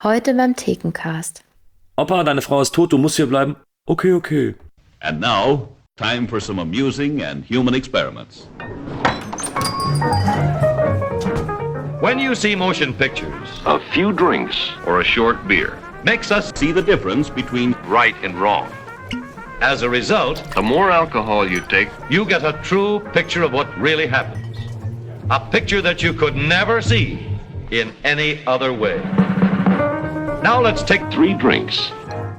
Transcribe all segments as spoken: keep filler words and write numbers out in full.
Heute beim Thekencast. Opa, deine Frau ist tot, du musst hier bleiben. Okay, okay. And now, time for some amusing and human experiments. When you see motion pictures, A few drinks or a short beer, makes us see the difference between right and wrong. As a result, the more alcohol you take, you get a true picture of what really happens. A picture that you could never see in any other way. Now let's take three drinks.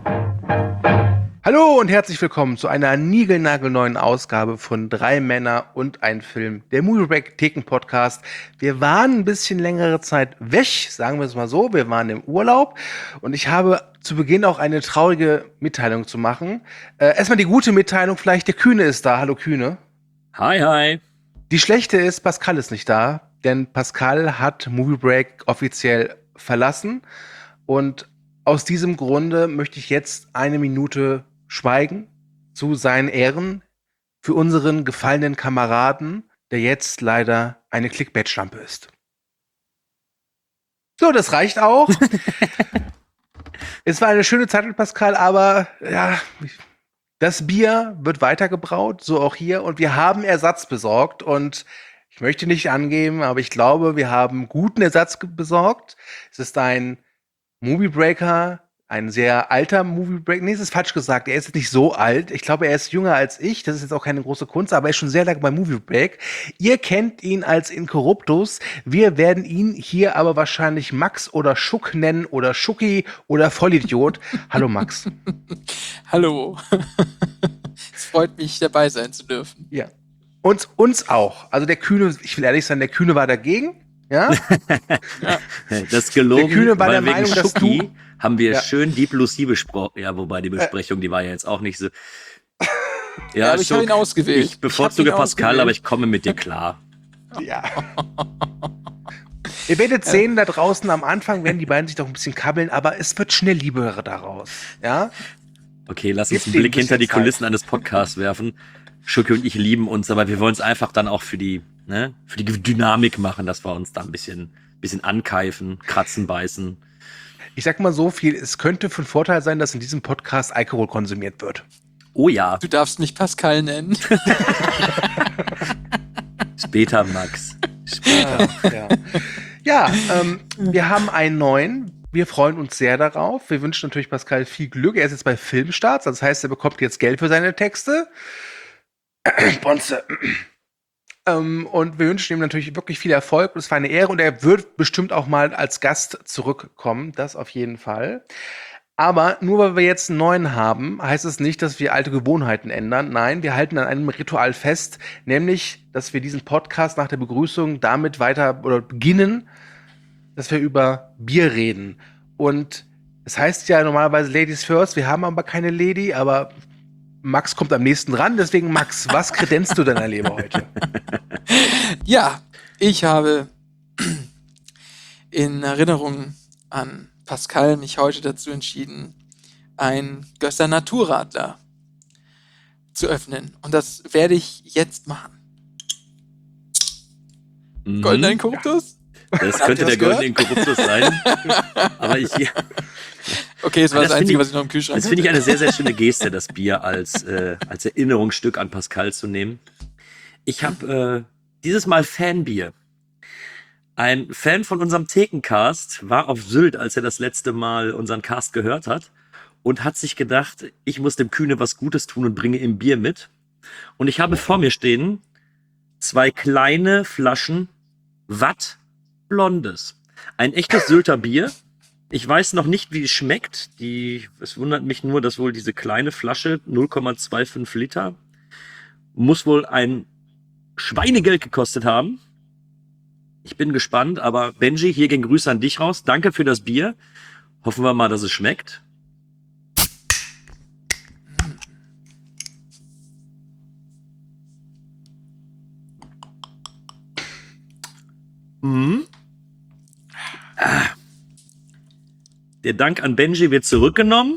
Hallo und herzlich willkommen zu einer niegelnagelneuen Ausgabe von Drei Männer und ein Film, der Movie Break Theken Podcast. Wir waren ein bisschen längere Zeit weg, sagen wir es mal so. Wir waren im Urlaub und ich habe zu Beginn auch eine traurige Mitteilung zu machen. Äh, erstmal die gute Mitteilung, vielleicht der Kühne ist da. Hallo Kühne. Hi, hi. Die schlechte ist, Pascal ist nicht da, denn Pascal hat Movie Break offiziell verlassen. Und aus diesem Grunde möchte ich jetzt eine Minute schweigen zu seinen Ehren für unseren gefallenen Kameraden, der jetzt leider eine Clickbait-Schlampe ist. So, das reicht auch. Es war eine schöne Zeit mit Pascal, aber ja, das Bier wird weitergebraut, so auch hier. Und wir haben Ersatz besorgt und ich möchte nicht angeben, aber ich glaube, wir haben guten Ersatz ge- besorgt. Es ist ein Movie Breaker, ein sehr alter Movie Breaker. Nee, es ist falsch gesagt. Er ist jetzt nicht so alt. Ich glaube, er ist jünger als ich. Das ist jetzt auch keine große Kunst, aber er ist schon sehr lange bei Movie Break. Ihr kennt ihn als Incorruptus. Wir werden ihn hier aber wahrscheinlich Max oder Schuck nennen oder Schucki oder Vollidiot. Hallo Max. Hallo. Es freut mich, dabei sein zu dürfen. Ja. Und uns auch. Also der Kühne, ich will ehrlich sein, der Kühne war dagegen. Ja? Das ist gelogen, Der Kühne war weil der wegen Meinung, dass Schucki du- haben wir Ja. schön Deep Lucy besprochen. Ja, wobei die Besprechung, die war ja jetzt auch nicht so. Ja, aber ich Schuck, habe ihn ausgewählt. Ich bevorzuge Ich hab ihn Pascal, ausgewählt. aber ich komme mit dir klar. Ja. Ihr werdet sehen, da draußen am Anfang werden die beiden sich doch ein bisschen kabbeln, aber es wird schnell Liebe daraus. Ja? Okay, lass uns Gib einen dem Blick hinter bisschen die Zeit. Kulissen eines Podcasts werfen. Schucki und ich lieben uns, aber wir wollen es einfach dann auch für die, ne, für die Dynamik machen, dass wir uns da ein bisschen, bisschen ankeifen, kratzen, beißen. Ich sag mal so viel, es könnte von Vorteil sein, dass in diesem Podcast Alkohol konsumiert wird. Oh ja, Du darfst mich Pascal nennen. später, Max. Später. Ja, ja ähm, wir haben einen neuen. Wir freuen uns sehr darauf. Wir wünschen natürlich Pascal viel Glück. Er ist jetzt bei Filmstarts, das heißt, er bekommt jetzt Geld für seine Texte. Bonze. Ähm, und wir wünschen ihm natürlich wirklich viel Erfolg. Es war eine Ehre und er wird bestimmt auch mal als Gast zurückkommen. Das auf jeden Fall. Aber nur weil wir jetzt einen neuen haben, heißt es nicht, dass wir alte Gewohnheiten ändern. Nein, wir halten an einem Ritual fest, nämlich, dass wir diesen Podcast nach der Begrüßung damit weiter oder beginnen, dass wir über Bier reden. Und es heißt ja normalerweise Ladies first, wir haben aber keine Lady, aber Max kommt am nächsten ran. Deswegen, Max, was kredenzt du deiner Leber heute? Ja, ich habe in Erinnerung an Pascal mich heute dazu entschieden, ein Gösser Naturradler zu öffnen. Und das werde ich jetzt machen. Mhm. Goldener Inkorruptus? Das Habt könnte ihr der was goldene Inkorruptus sein. Aber ich, Okay, das war Das das, finde Einzige, ich- was ich noch im Kühlschrank das finde ich eine sehr, sehr schöne Geste, das Bier als, äh, als Erinnerungsstück an Pascal zu nehmen. Ich habe äh, dieses Mal Fanbier. Ein Fan von unserem Thekencast war auf Sylt, als er das letzte Mal unseren Cast gehört hat und hat sich gedacht, ich muss dem Kühne was Gutes tun und bringe ihm Bier mit. Und ich habe vor mir stehen zwei kleine Flaschen Watt Blondes. Ein echtes Sylter Bier. Ich weiß noch nicht, wie es schmeckt. Die, es wundert mich nur, dass wohl diese kleine Flasche, null Komma fünfundzwanzig Liter, muss wohl ein Schweinegeld gekostet haben. Ich bin gespannt, aber Benji, hier gehen Grüße an dich raus. Danke für das Bier. Hoffen wir mal, dass es schmeckt. Mhm. Ah. Der Dank an Benji wird zurückgenommen.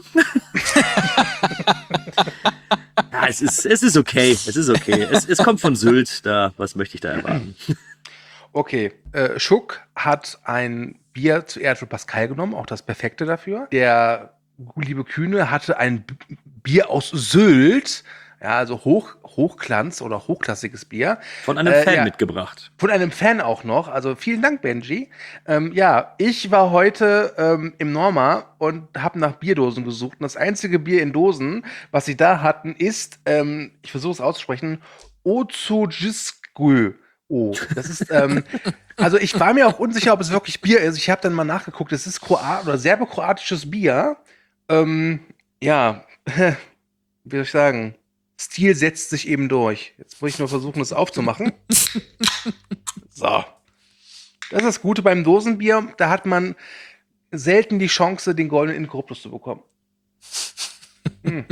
Ja, es ist, es ist okay. Es ist okay. Es, es kommt von Sylt. Da, was möchte ich da erwarten? Okay, äh, Schuck hat ein Bier zuerst für Pascal genommen, auch das Perfekte dafür. Der liebe Kühne hatte ein B- Bier aus Sylt, ja, also Hoch, Hochglanz oder hochklassiges Bier. Von einem Äh, Fan ja. mitgebracht. Von einem Fan auch noch. Also vielen Dank, Benji. Ähm, ja, ich war heute ähm, im Norma und habe nach Bierdosen gesucht. Und das einzige Bier in Dosen, was sie da hatten, ist, ähm, ich versuche es auszusprechen, Ozojiskü. Oh, das ist, ähm, also ich war mir auch unsicher, ob es wirklich Bier ist. Ich habe dann mal nachgeguckt. Es ist Kroat oder serbokroatisches Bier. Ähm, ja, wie soll ich sagen? Stil setzt sich eben durch. Jetzt muss ich nur versuchen, das aufzumachen. So. Das ist das Gute beim Dosenbier. Da hat man selten die Chance, den goldenen Inkorruptus zu bekommen. Hm.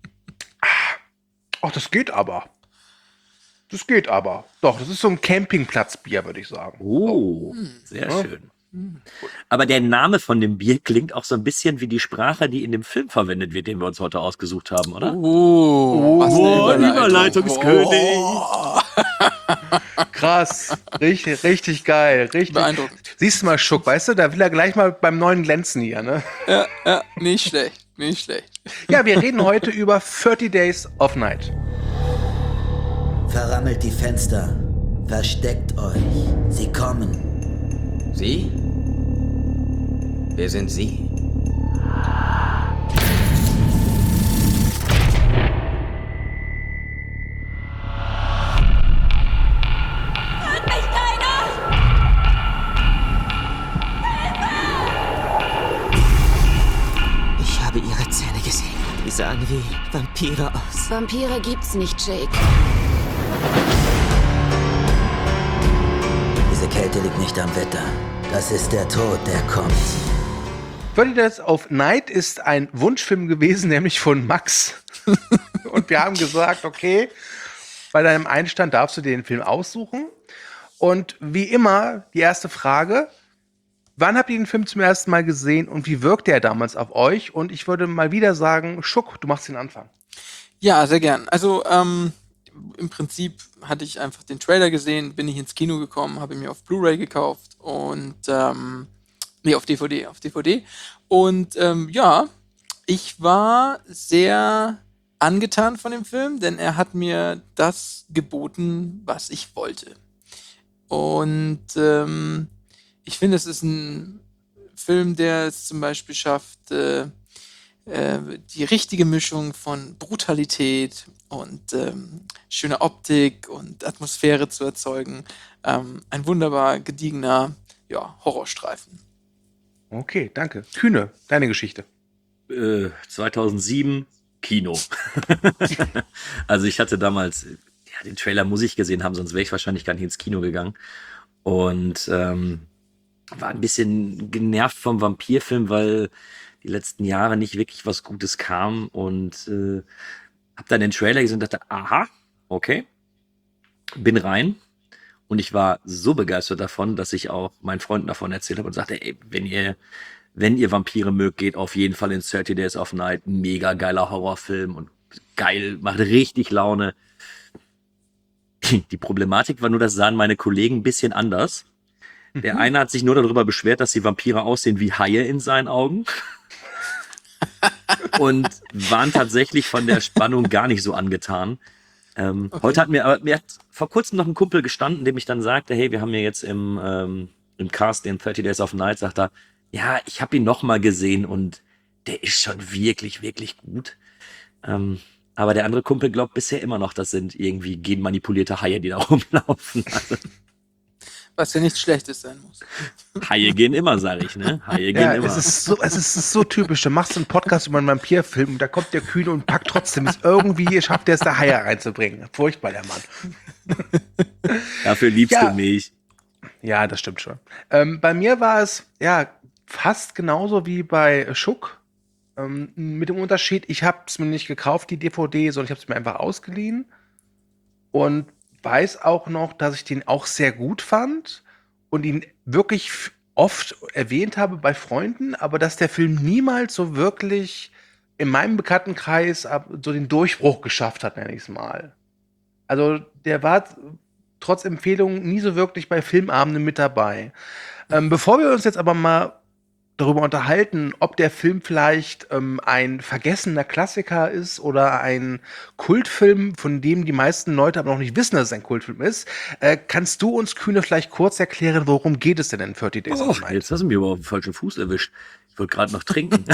Ach, das geht aber. Das geht aber. Doch, das ist so ein Campingplatzbier, würde ich sagen. Oh, sehr Ja. schön. Aber der Name von dem Bier klingt auch so ein bisschen wie die Sprache, die in dem Film verwendet wird, den wir uns heute ausgesucht haben, oder? Oh, was Oh, eine Überleitung. Überleitungskönig. Oh, Krass. Richtig, richtig geil. Richtig. beeindruckend. Siehst du mal, Schuck, weißt du, da will er gleich mal beim neuen glänzen hier, ne? Ja, ja, nicht schlecht, nicht schlecht. Ja, wir reden heute über thirty Days of Night. Verrammelt die Fenster. Versteckt euch. Sie kommen. Sie? Wer sind Sie? Ich habe ihre Zähne gesehen. Die sahen wie Vampire aus. Vampire gibt's nicht, Jake. Diese Kälte liegt nicht am Wetter. Das ist der Tod, der kommt. thirty Days of Night ist ein Wunschfilm gewesen, nämlich von Max. Und wir haben gesagt, okay, bei deinem Einstand darfst du dir den Film aussuchen. Und wie immer, die erste Frage: Wann habt ihr den Film zum ersten Mal gesehen und wie wirkte er damals auf euch? Und ich würde mal wieder sagen, Schuck, du machst den Anfang. Ja, sehr gern. Also, ähm, im Prinzip hatte ich einfach den Trailer gesehen, bin ich ins Kino gekommen, habe ihn mir auf Blu-ray gekauft und, ähm, nee, auf D V D, auf D V D. Und, ähm, ja, ich war sehr angetan von dem Film, denn er hat mir das geboten, was ich wollte. Und, ähm, ich finde, es ist ein Film, der es zum Beispiel schafft, äh, äh, die richtige Mischung von Brutalität und ähm, schöner Optik und Atmosphäre zu erzeugen. Ähm, ein wunderbar gediegener, ja, Horrorstreifen. Okay, danke. Kühne, deine Geschichte. Äh, zweitausendsieben, Kino. Also ich hatte damals, ja, den Trailer muss ich gesehen haben, sonst wäre ich wahrscheinlich gar nicht ins Kino gegangen. Und ähm, war ein bisschen genervt vom Vampirfilm, weil die letzten Jahre nicht wirklich was Gutes kam. Und äh, hab dann den Trailer gesehen und dachte, aha, okay. Bin rein. Und ich war so begeistert davon, dass ich auch meinen Freunden davon erzählt habe und sagte, ey, wenn ihr, wenn ihr Vampire mögt, geht auf jeden Fall in thirty Days of Night. Mega geiler Horrorfilm und geil, macht richtig Laune. Die Problematik war nur, das sahen meine Kollegen ein bisschen anders. Der eine hat sich nur darüber beschwert, dass die Vampire aussehen wie Haie in seinen Augen. Und waren tatsächlich von der Spannung gar nicht so angetan. Ähm, Okay. Heute hat mir, aber mir hat vor kurzem noch ein Kumpel gestanden, dem ich dann sagte, hey, wir haben ja jetzt im, ähm, im Cast den thirty Days of Night, sagt er, ja, ich habe ihn noch mal gesehen und der ist schon wirklich, wirklich gut. Ähm, aber der andere Kumpel glaubt bisher immer noch, das sind irgendwie genmanipulierte Haie, die da rumlaufen. Also, Was ja nichts Schlechtes sein muss. Haie gehen immer, sag ich, ne? Haie gehen Ja, immer. es ist, so, es ist so typisch. Du machst einen Podcast über einen Vampirfilm und da kommt der Kühne und packt trotzdem es irgendwie, schafft er es, da Haie reinzubringen. Furchtbar, der Mann. Dafür liebst Ja. du mich. Ja, das stimmt schon. Ähm, bei mir war es ja fast genauso wie bei Schuck. Ähm, mit dem Unterschied, ich habe es mir nicht gekauft, die D V D, sondern ich habe es mir einfach ausgeliehen. Und weiß auch noch, dass ich den auch sehr gut fand und ihn wirklich f- oft erwähnt habe bei Freunden, aber dass der Film niemals so wirklich in meinem Bekanntenkreis ab- so den Durchbruch geschafft hat, nenne ich es mal. Also der war trotz Empfehlungen nie so wirklich bei Filmabenden mit dabei. Ähm, bevor wir uns jetzt aber mal darüber unterhalten, ob der Film vielleicht ähm, ein vergessener Klassiker ist oder ein Kultfilm, von dem die meisten Leute aber noch nicht wissen, dass es ein Kultfilm ist, äh, kannst du uns, Kühne, vielleicht kurz erklären, worum geht es denn in thirty Days Oh, of Night? jetzt hast du mich aber auf den falschen Fuß erwischt. Ich wollte gerade noch trinken.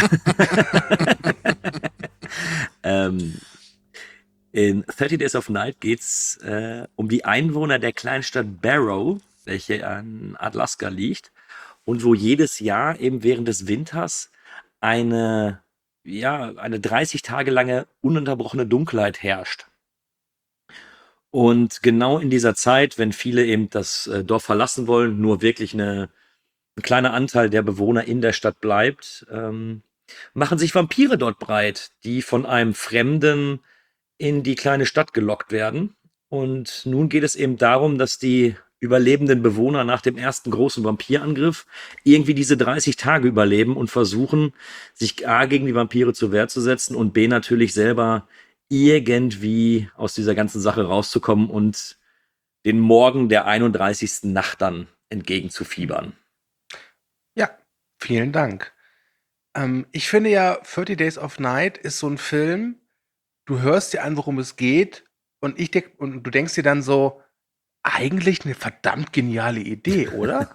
ähm, in thirty Days of Night geht's äh, um die Einwohner der Kleinstadt Barrow, welche an Alaska liegt und wo jedes Jahr eben während des Winters eine, ja, eine dreißig Tage lange ununterbrochene Dunkelheit herrscht. Und genau in dieser Zeit, wenn viele eben das äh, Dorf verlassen wollen, nur wirklich eine, ein kleiner Anteil der Bewohner in der Stadt bleibt, ähm, machen sich Vampire dort breit, die von einem Fremden in die kleine Stadt gelockt werden. Und nun geht es eben darum, dass die überlebenden Bewohner nach dem ersten großen Vampirangriff irgendwie diese dreißig Tage überleben und versuchen, sich A gegen die Vampire zur Wehr zu setzen und B natürlich selber irgendwie aus dieser ganzen Sache rauszukommen und den Morgen der einunddreißigsten Nacht dann entgegenzufiebern. Ja, vielen Dank. Ähm, ich finde ja, thirty Days of Night ist so ein Film, du hörst dir an, worum es geht, und ich denk, und du denkst dir dann so, eigentlich eine verdammt geniale Idee, oder?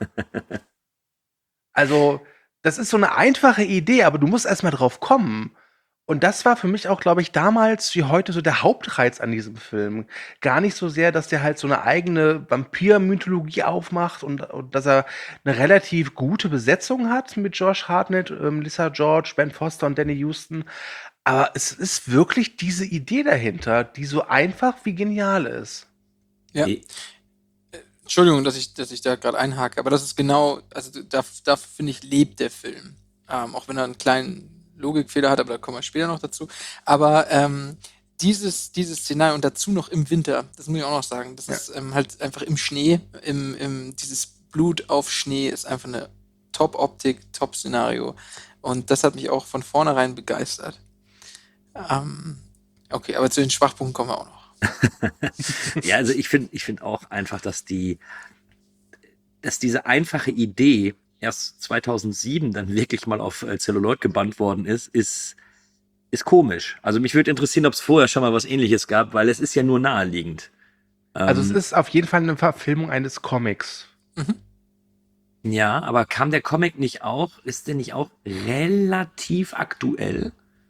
Also, das ist so eine einfache Idee, aber du musst erst mal drauf kommen. Und das war für mich auch, glaube ich, damals wie heute so der Hauptreiz an diesem Film. Gar nicht so sehr, dass der halt so eine eigene Vampir-Mythologie aufmacht und, und dass er eine relativ gute Besetzung hat mit Josh Hartnett, ähm, Lisa George, Ben Foster und Danny Houston. Aber es ist wirklich diese Idee dahinter, die so einfach wie genial ist. Ja. Eh, Entschuldigung, dass ich, dass ich da gerade einhake, aber das ist genau, also da, da finde ich, lebt der Film. Ähm, auch wenn er einen kleinen Logikfehler hat, aber da kommen wir später noch dazu. Aber ähm, dieses, dieses Szenario und dazu noch im Winter, das muss ich auch noch sagen, das Ja. ist ähm, halt einfach im Schnee, im, im, dieses Blut auf Schnee ist einfach eine Top-Optik, Top-Szenario. Und das hat mich auch von vornherein begeistert. Ähm, okay, aber zu den Schwachpunkten kommen wir auch noch. Ja, also ich finde ich finde auch einfach, dass die, dass diese einfache Idee erst zweitausendsieben dann wirklich mal auf äh, Celluloid gebannt worden ist, ist, ist komisch. Also mich würde interessieren, ob es vorher schon mal was Ähnliches gab, weil es ist ja nur naheliegend. Also es Ähm, ist auf jeden Fall eine Verfilmung eines Comics. ja, aber kam der Comic nicht auch, ist der nicht auch relativ aktuell?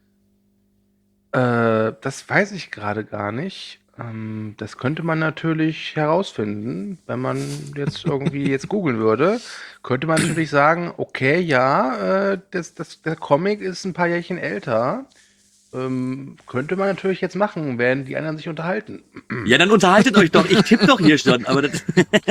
Äh, das weiß ich gerade gar nicht. Ähm, das könnte man natürlich herausfinden, wenn man jetzt irgendwie jetzt googeln würde. Könnte man natürlich sagen, okay, ja, äh, das, das, der Comic ist ein paar Jährchen älter. Ähm, könnte man natürlich jetzt machen, während die anderen sich unterhalten. Ja, dann unterhaltet euch doch. Ich tippe doch hier schon. Aber das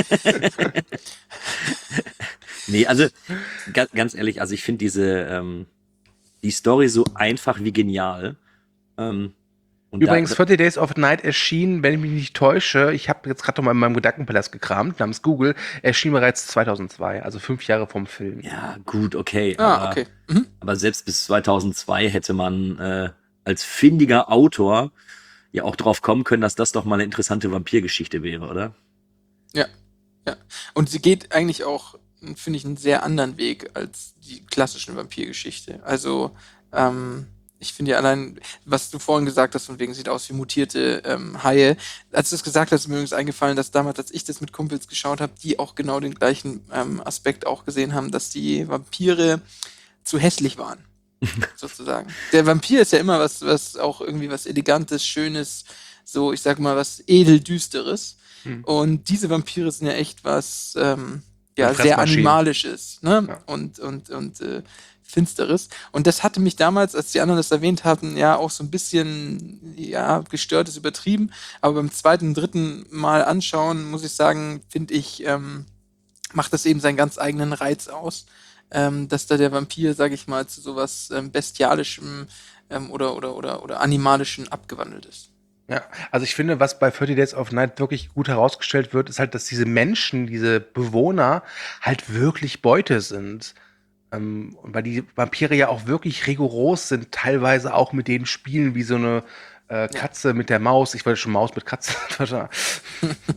nee, also ga, ganz ehrlich, also ich finde diese ähm, die Story so einfach wie genial. Ähm, und Übrigens, da, thirty Days of Night erschien, wenn ich mich nicht täusche, ich habe jetzt gerade noch mal in meinem Gedankenpalast gekramt, namens Google, erschien bereits zweitausendzwei, also fünf Jahre vom Film. ja, gut, okay. Ah, aber, okay. Mhm. aber selbst bis zweitausendzwei hätte man äh, als findiger Autor ja auch drauf kommen können, dass das doch mal eine interessante Vampirgeschichte wäre, oder? Ja, ja. Und sie geht eigentlich auch, finde ich, einen sehr anderen Weg als die klassischen Vampirgeschichte. Also, ähm, ich finde ja allein, was du vorhin gesagt hast, von wegen sieht aus wie mutierte ähm, Haie. Als du das gesagt hast, ist mir übrigens eingefallen, dass damals, als ich das mit Kumpels geschaut habe, die auch genau den gleichen ähm, Aspekt auch gesehen haben, dass die Vampire zu hässlich waren. Sozusagen. Der Vampir ist ja immer was, was auch irgendwie was Elegantes, Schönes, so, ich sag mal, was Edeldüsteres. Hm. Und diese Vampire sind ja echt was, ähm, ja, Die sehr Fressmaschinen. Animalisches, ne? Ja. Und, und, und, äh, Finsteres. Und das hatte mich damals, als die anderen das erwähnt hatten, ja auch so ein bisschen, ja, gestört ist übertrieben. Aber beim zweiten, dritten Mal anschauen, muss ich sagen, finde ich, ähm, macht das eben seinen ganz eigenen Reiz aus. Ähm, dass da der Vampir, sag ich mal, zu sowas ähm, Bestialischem ähm, oder, oder, oder, oder Animalischem abgewandelt ist. Ja, also ich finde, was bei thirty Days of Night wirklich gut herausgestellt wird, ist halt, dass diese Menschen, diese Bewohner halt wirklich Beute sind. Ähm, und weil die Vampire ja auch wirklich rigoros sind, teilweise auch mit denen spielen wie so eine äh, Katze mit der Maus. Ich wollte schon Maus mit Katze.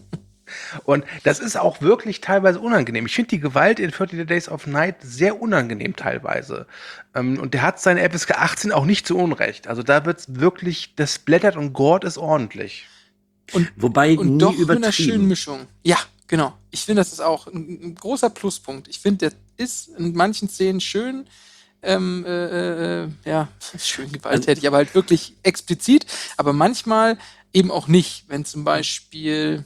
Und das ist auch wirklich teilweise unangenehm. Ich finde die Gewalt in thirty Days of Night sehr unangenehm teilweise. Ähm, und der hat seine F S K achtzehn auch nicht zu Unrecht. Also da wird's wirklich, das blättert und Gord ist ordentlich. Und, Wobei und nie doch mit einer übertrieben. schönen Mischung. Ja, genau. Ich finde, das ist auch ein, ein großer Pluspunkt. Ich finde, der ist in manchen Szenen schön, ähm, äh, äh, ja, schön gewalttätig, aber halt wirklich explizit, aber manchmal eben auch nicht, wenn zum Beispiel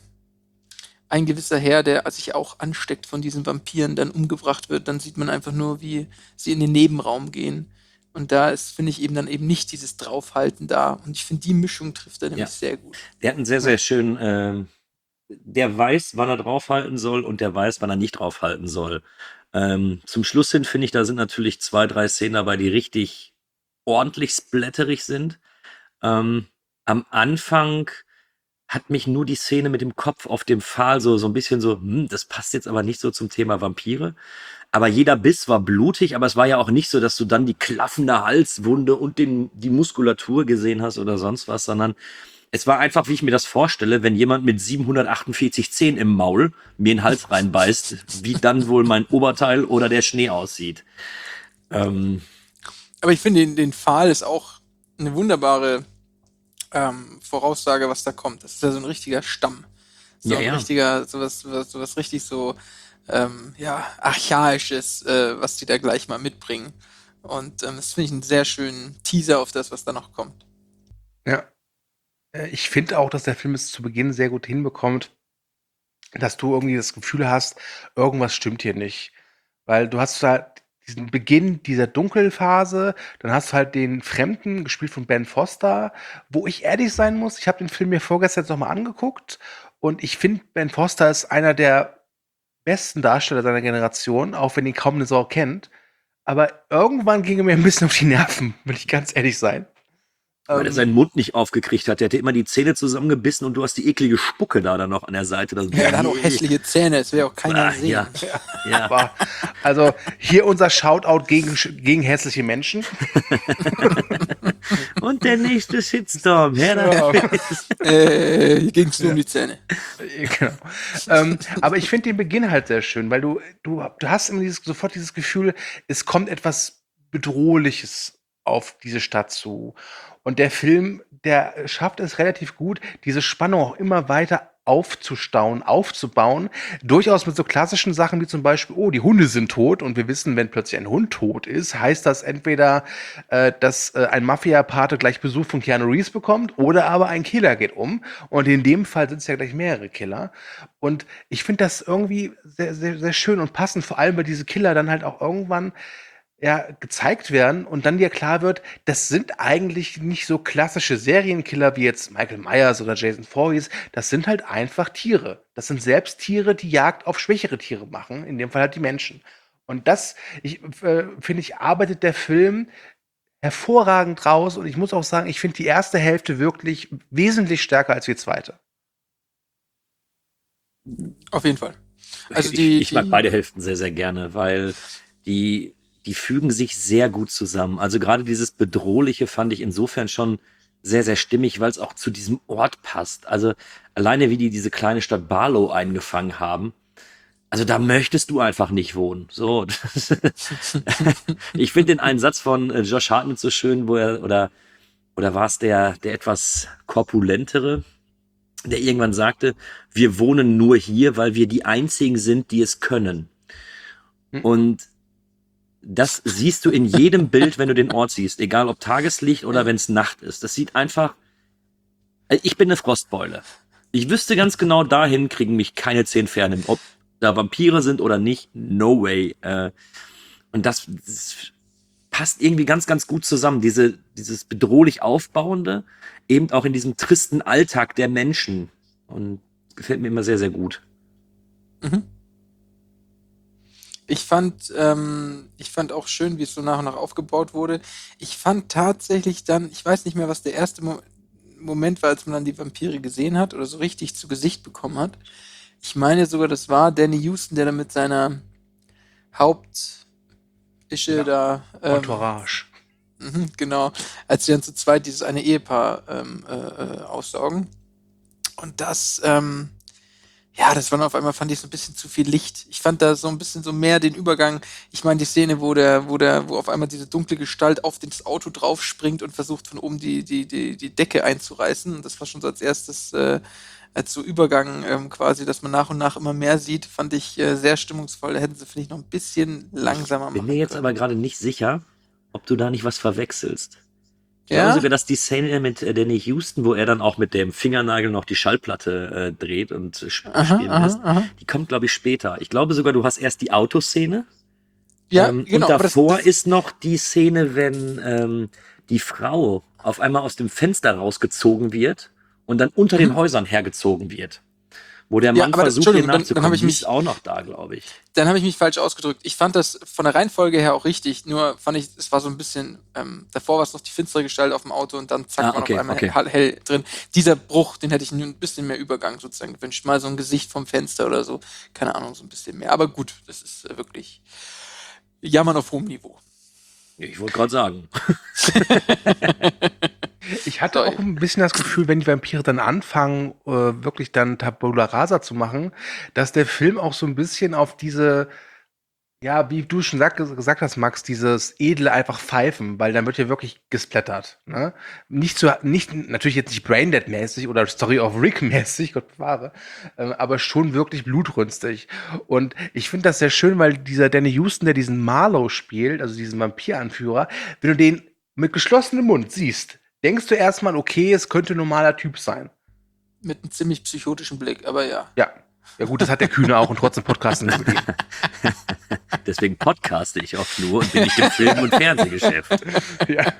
ein gewisser Herr, der sich auch ansteckt von diesen Vampiren, dann umgebracht wird, dann sieht man einfach nur, wie sie in den Nebenraum gehen. Und da ist, finde ich, eben dann eben nicht dieses Draufhalten da. Und ich finde, die Mischung trifft er nämlich Ja. sehr gut. Der hat einen sehr, sehr schönen, ähm, der weiß, wann er draufhalten soll und der weiß, wann er nicht draufhalten soll. Ähm, zum Schluss hin finde ich, da sind natürlich zwei, drei Szenen dabei, die richtig ordentlich splatterig sind. Ähm, am Anfang hat mich nur die Szene mit dem Kopf auf dem Pfahl so, so ein bisschen so, hm, das passt jetzt aber nicht so zum Thema Vampire. Aber jeder Biss war blutig, aber es war ja auch nicht so, dass du dann die klaffende Halswunde und den, die Muskulatur gesehen hast oder sonst was, sondern es war einfach, wie ich mir das vorstelle, wenn jemand mit siebenhundertachtundvierzig Zehen im Maul mir in den Hals reinbeißt, wie dann wohl mein Oberteil oder der Schnee aussieht. Ähm, Aber ich finde, den, den Pfahl ist auch eine wunderbare ähm, Voraussage, was da kommt. Das ist ja so ein richtiger Stamm. So Ja, ein ja. richtiger, sowas, sowas, sowas richtig so, ähm, ja, archaisches, äh, was die da gleich mal mitbringen. Und ähm, das finde ich einen sehr schönen Teaser auf das, was da noch kommt. Ja. Äh, Ich finde auch, dass der Film es zu Beginn sehr gut hinbekommt, dass du irgendwie das Gefühl hast, irgendwas stimmt hier nicht. Weil du hast da diesen Beginn dieser Dunkelphase, dann hast du halt den Fremden, gespielt von Ben Foster, wo ich ehrlich sein muss, ich habe den Film mir vorgestern jetzt noch mal angeguckt und ich finde, Ben Foster ist einer der besten Darsteller seiner Generation, auch wenn ihn kaum eine Sau kennt. Aber irgendwann ging er mir ein bisschen auf die Nerven, will ich ganz ehrlich sein. weil er Ähm, seinen Mund nicht aufgekriegt hat. Der hatte immer die Zähne zusammengebissen und du hast die eklige Spucke da dann noch an der Seite. Das Ja, der hat auch hässliche Zähne, das will auch keiner Ah, sehen. ja. Ja. aber, also hier unser Shoutout gegen, gegen hässliche Menschen. Und der nächste Shitstorm. Her damit. Äh, hier ging es nur um die Zähne. Genau. ähm, aber ich finde den Beginn halt sehr schön, weil du, du, du hast immer dieses, sofort dieses Gefühl, es kommt etwas Bedrohliches auf diese Stadt zu. Und der Film, der schafft es relativ gut, diese Spannung auch immer weiter aufzustauen, aufzubauen. Durchaus mit so klassischen Sachen wie zum Beispiel, oh, die Hunde sind tot und wir wissen, wenn plötzlich ein Hund tot ist, heißt das entweder, äh, dass äh, ein Mafia-Pate gleich Besuch von Keanu Reeves bekommt oder aber ein Killer geht um. Und in dem Fall sind es ja gleich mehrere Killer. Und ich finde das irgendwie sehr, sehr, sehr schön und passend, vor allem, weil diese Killer dann halt auch irgendwann ja, gezeigt werden und dann dir klar wird, das sind eigentlich nicht so klassische Serienkiller wie jetzt Michael Myers oder Jason Voorhees. Das sind halt einfach Tiere. Das sind selbst Tiere, die Jagd auf schwächere Tiere machen, in dem Fall halt die Menschen. Und das, ich äh, finde ich, arbeitet der Film hervorragend raus und ich muss auch sagen, ich finde die erste Hälfte wirklich wesentlich stärker als die zweite. Auf jeden Fall. Also die, ich, ich mag die- beide Hälften sehr, sehr gerne, weil die, die fügen sich sehr gut zusammen. Also gerade dieses Bedrohliche fand ich insofern schon sehr, sehr stimmig, weil es auch zu diesem Ort passt. Also alleine wie die diese kleine Stadt Barlow eingefangen haben. Also da möchtest du einfach nicht wohnen. So. das- ich finde den einen Satz von äh, Josh Hartnett so schön, wo er, oder, oder war es der, der etwas korpulentere, der irgendwann sagte, wir wohnen nur hier, weil wir die einzigen sind, die es können. Hm. Und das siehst du in jedem Bild, wenn du den Ort siehst, egal ob Tageslicht oder wenn es Nacht ist. Das sieht einfach, ich bin eine Frostbeule. Ich wüsste ganz genau, dahin kriegen mich keine zehn Pferde, ob da Vampire sind oder nicht, no way. Äh, Und das, das passt irgendwie ganz, ganz gut zusammen. Diese, dieses bedrohlich Aufbauende, eben auch in diesem tristen Alltag der Menschen. Und gefällt mir immer sehr, sehr gut. Mhm. Ich fand, ähm, ich fand auch schön, wie es so nach und nach aufgebaut wurde. Ich fand tatsächlich dann, ich weiß nicht mehr, was der erste Mo Moment war, als man dann die Vampire gesehen hat oder so richtig zu Gesicht bekommen hat. Ich meine sogar, das war Danny Houston, der da mit seiner Hauptische Ja. da ähm, Entourage. Mhm, genau, als sie dann zu zweit dieses eine Ehepaar ähm, äh, äh, aussaugen. Und das, ähm, Ja, das war dann auf einmal, fand ich so ein bisschen zu viel Licht. Ich fand da so ein bisschen so mehr den Übergang. Ich meine, die Szene, wo der, wo der, wo auf einmal diese dunkle Gestalt auf das Auto drauf springt und versucht von oben die, die, die, die Decke einzureißen. Und das war schon so als erstes, äh, als so Übergang ähm, quasi, dass man nach und nach immer mehr sieht, fand ich äh, sehr stimmungsvoll. Da hätten sie, finde ich, noch ein bisschen langsamer machen Bin mir jetzt können. aber gerade nicht sicher, ob du da nicht was verwechselst. Ich Ja? glaube sogar, dass die Szene mit äh, Danny Houston, wo er dann auch mit dem Fingernagel noch die Schallplatte äh, dreht und äh, sp Aha, spielen aha, lässt, aha. die kommt, glaube ich, später. Ich glaube sogar, du hast erst die Autoszene. Ja, ähm, genau. Und aber das- davor das, ist noch die Szene, wenn ähm, die Frau auf einmal aus dem Fenster rausgezogen wird und dann unter den Häusern hergezogen wird. Wo der Ja, Mann aber das- versucht, ihr Entschuldigung, dann- dann nachzukommen. habe ich Die mich- ist auch noch da, glaube ich. Dann habe ich mich falsch ausgedrückt. Ich fand das von der Reihenfolge her auch richtig, nur fand ich, es war so ein bisschen, ähm, davor war es noch die finstere Gestalt auf dem Auto und dann zack, Ah, war okay, auf einmal okay. hell, hell drin. Dieser Bruch, den hätte ich nur ein bisschen mehr Übergang sozusagen gewünscht. Mal so ein Gesicht vom Fenster oder so. Keine Ahnung, so ein bisschen mehr. Aber gut, das ist äh, wirklich Jammern auf hohem Niveau. Ich wollte gerade sagen. Ich hatte Sorry. auch ein bisschen das Gefühl, wenn die Vampire dann anfangen, äh, wirklich dann Tabula Rasa zu machen, dass der Film auch so ein bisschen auf diese, ja, wie du schon sag, gesagt hast, Max, dieses edle einfach pfeifen, weil dann wird ja wirklich gesplattert. Ne? Nicht so, nicht, natürlich jetzt nicht Braindead-mäßig oder Story of Rick-mäßig, Gott bewahre, äh, aber schon wirklich blutrünstig. Und ich finde das sehr schön, weil dieser Danny Houston, der diesen Marlowe spielt, also diesen Vampiranführer, wenn du den mit geschlossenem Mund siehst, denkst du erstmal, okay, es könnte ein normaler Typ sein. Mit einem ziemlich psychotischen Blick, aber ja. Ja. Ja gut, das hat der Kühne auch und trotzdem podcasten wir mit ihm. Deswegen podcaste ich oft nur und bin nicht im Film- und Fernsehgeschäft. Ja.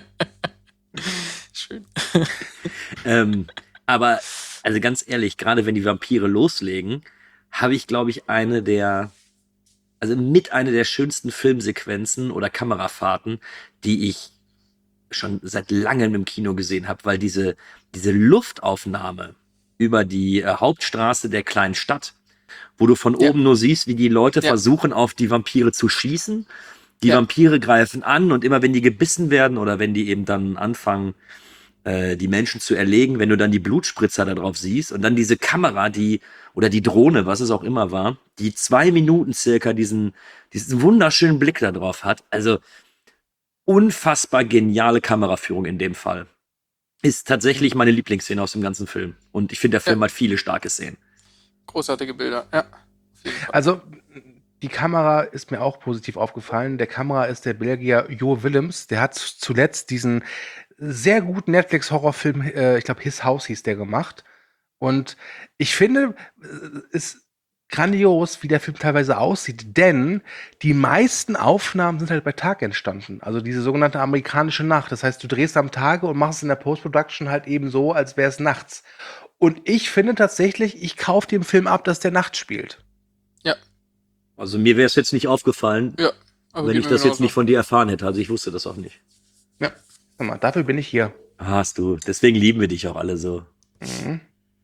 Schön. Ähm, aber, also ganz ehrlich, gerade wenn die Vampire loslegen, habe ich, glaube ich, eine der, also mit einer der schönsten Filmsequenzen oder Kamerafahrten, die ich schon seit langem im Kino gesehen habe, weil diese, diese Luftaufnahme über die äh, Hauptstraße der kleinen Stadt, wo du von Ja. oben nur siehst, wie die Leute Ja. versuchen, auf die Vampire zu schießen. Die Ja. Vampire greifen an und immer wenn die gebissen werden oder wenn die eben dann anfangen, äh, die Menschen zu erlegen, wenn du dann die Blutspritzer da drauf siehst und dann diese Kamera, die, oder die Drohne, was es auch immer war, die zwei Minuten circa diesen, diesen wunderschönen Blick da drauf hat. Also unfassbar geniale Kameraführung in dem Fall. Ist tatsächlich meine Lieblingsszene aus dem ganzen Film. Und ich finde, der Film Ja. hat viele starke Szenen. Großartige Bilder, ja. Auf jeden Fall. Also, die Kamera ist mir auch positiv aufgefallen. Der Kamera ist der Belgier Jo Willems. Der hat zuletzt diesen sehr guten Netflix-Horrorfilm, äh, ich glaube, His House hieß der, gemacht. Und ich finde, es ist grandios, wie der Film teilweise aussieht, denn die meisten Aufnahmen sind halt bei Tag entstanden. Also diese sogenannte amerikanische Nacht. Das heißt, du drehst am Tage und machst es in der Post-Production halt eben so, als wäre es nachts. Und ich finde tatsächlich, ich kaufe dem Film ab, dass der nachts spielt. Also mir wäre es jetzt nicht aufgefallen, Ja. Aber wenn geht ich mir das jetzt genauso. nicht von dir erfahren hätte. Also ich wusste das auch nicht. Ja, guck mal, dafür bin ich hier. Hast du. Deswegen lieben wir dich auch alle so. Mhm.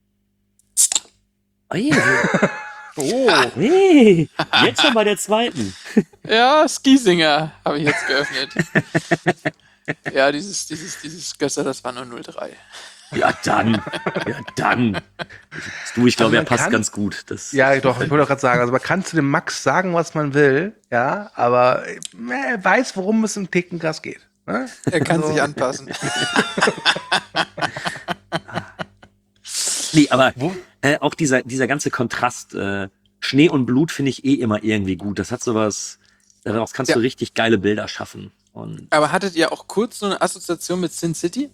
Hey, Oh, hey, jetzt schon bei der zweiten. Ja, Skiesinger habe ich jetzt geöffnet. Ja, dieses, dieses, dieses Gösser, das war nur null drei. Ja, dann. Ja, dann. Du, ich glaube, Also er man passt kann- ganz gut. Das, ja, doch, ich wollte auch gerade sagen, also man kann zu dem Max sagen, was man will, ja, aber äh, er weiß, worum es im Thekengast geht. Ne? Er kann Also- sich anpassen. Nee, aber Wo- äh, auch dieser, dieser ganze Kontrast, äh, Schnee und Blut finde ich eh immer irgendwie gut. Das hat sowas, daraus kannst Ja. du richtig geile Bilder schaffen. Und Aber hattet ihr auch kurz so eine Assoziation mit Sin City?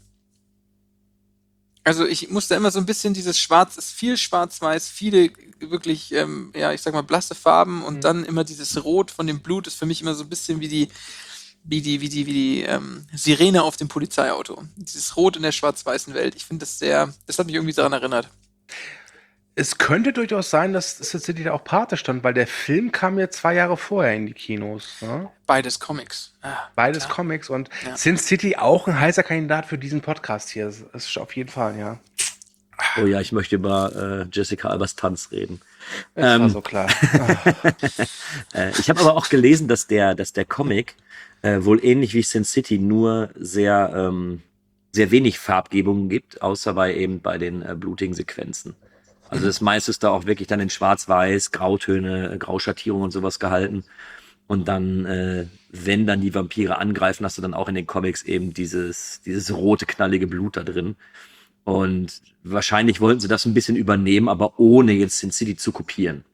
Also ich musste immer so ein bisschen dieses Schwarz, ist viel Schwarz-Weiß, viele wirklich, ähm, ja, ich sag mal, blasse Farben und Mhm. dann immer dieses Rot von dem Blut ist für mich immer so ein bisschen wie die, wie die, wie die, wie die ähm, Sirene auf dem Polizeiauto. Dieses Rot in der schwarz-weißen Welt. Ich finde das sehr, das hat mich irgendwie daran erinnert. Es könnte durchaus sein, dass Sin City da auch Pate stand, weil der Film kam ja zwei Jahre vorher in die Kinos. Ne? Beides Comics. Ah, Beides klar. Comics und Ja. Sin City auch ein heißer Kandidat für diesen Podcast hier. Das ist auf jeden Fall, ja. oh ja, ich möchte über äh, Jessica Albers Tanz reden. Das war Ähm. so klar. Ah. Äh, ich habe aber auch gelesen, dass der, dass der Comic äh, wohl ähnlich wie Sin City nur sehr, ähm, sehr wenig Farbgebungen gibt, außer bei eben bei den äh, blutigen Sequenzen. Also das meiste ist da auch wirklich dann in Schwarz-Weiß, Grautöne, Grauschattierung und sowas gehalten. Und dann, äh, wenn dann die Vampire angreifen, hast du dann auch in den Comics eben dieses, dieses rote, knallige Blut da drin. Und wahrscheinlich wollten sie das ein bisschen übernehmen, aber ohne jetzt Sin City zu kopieren.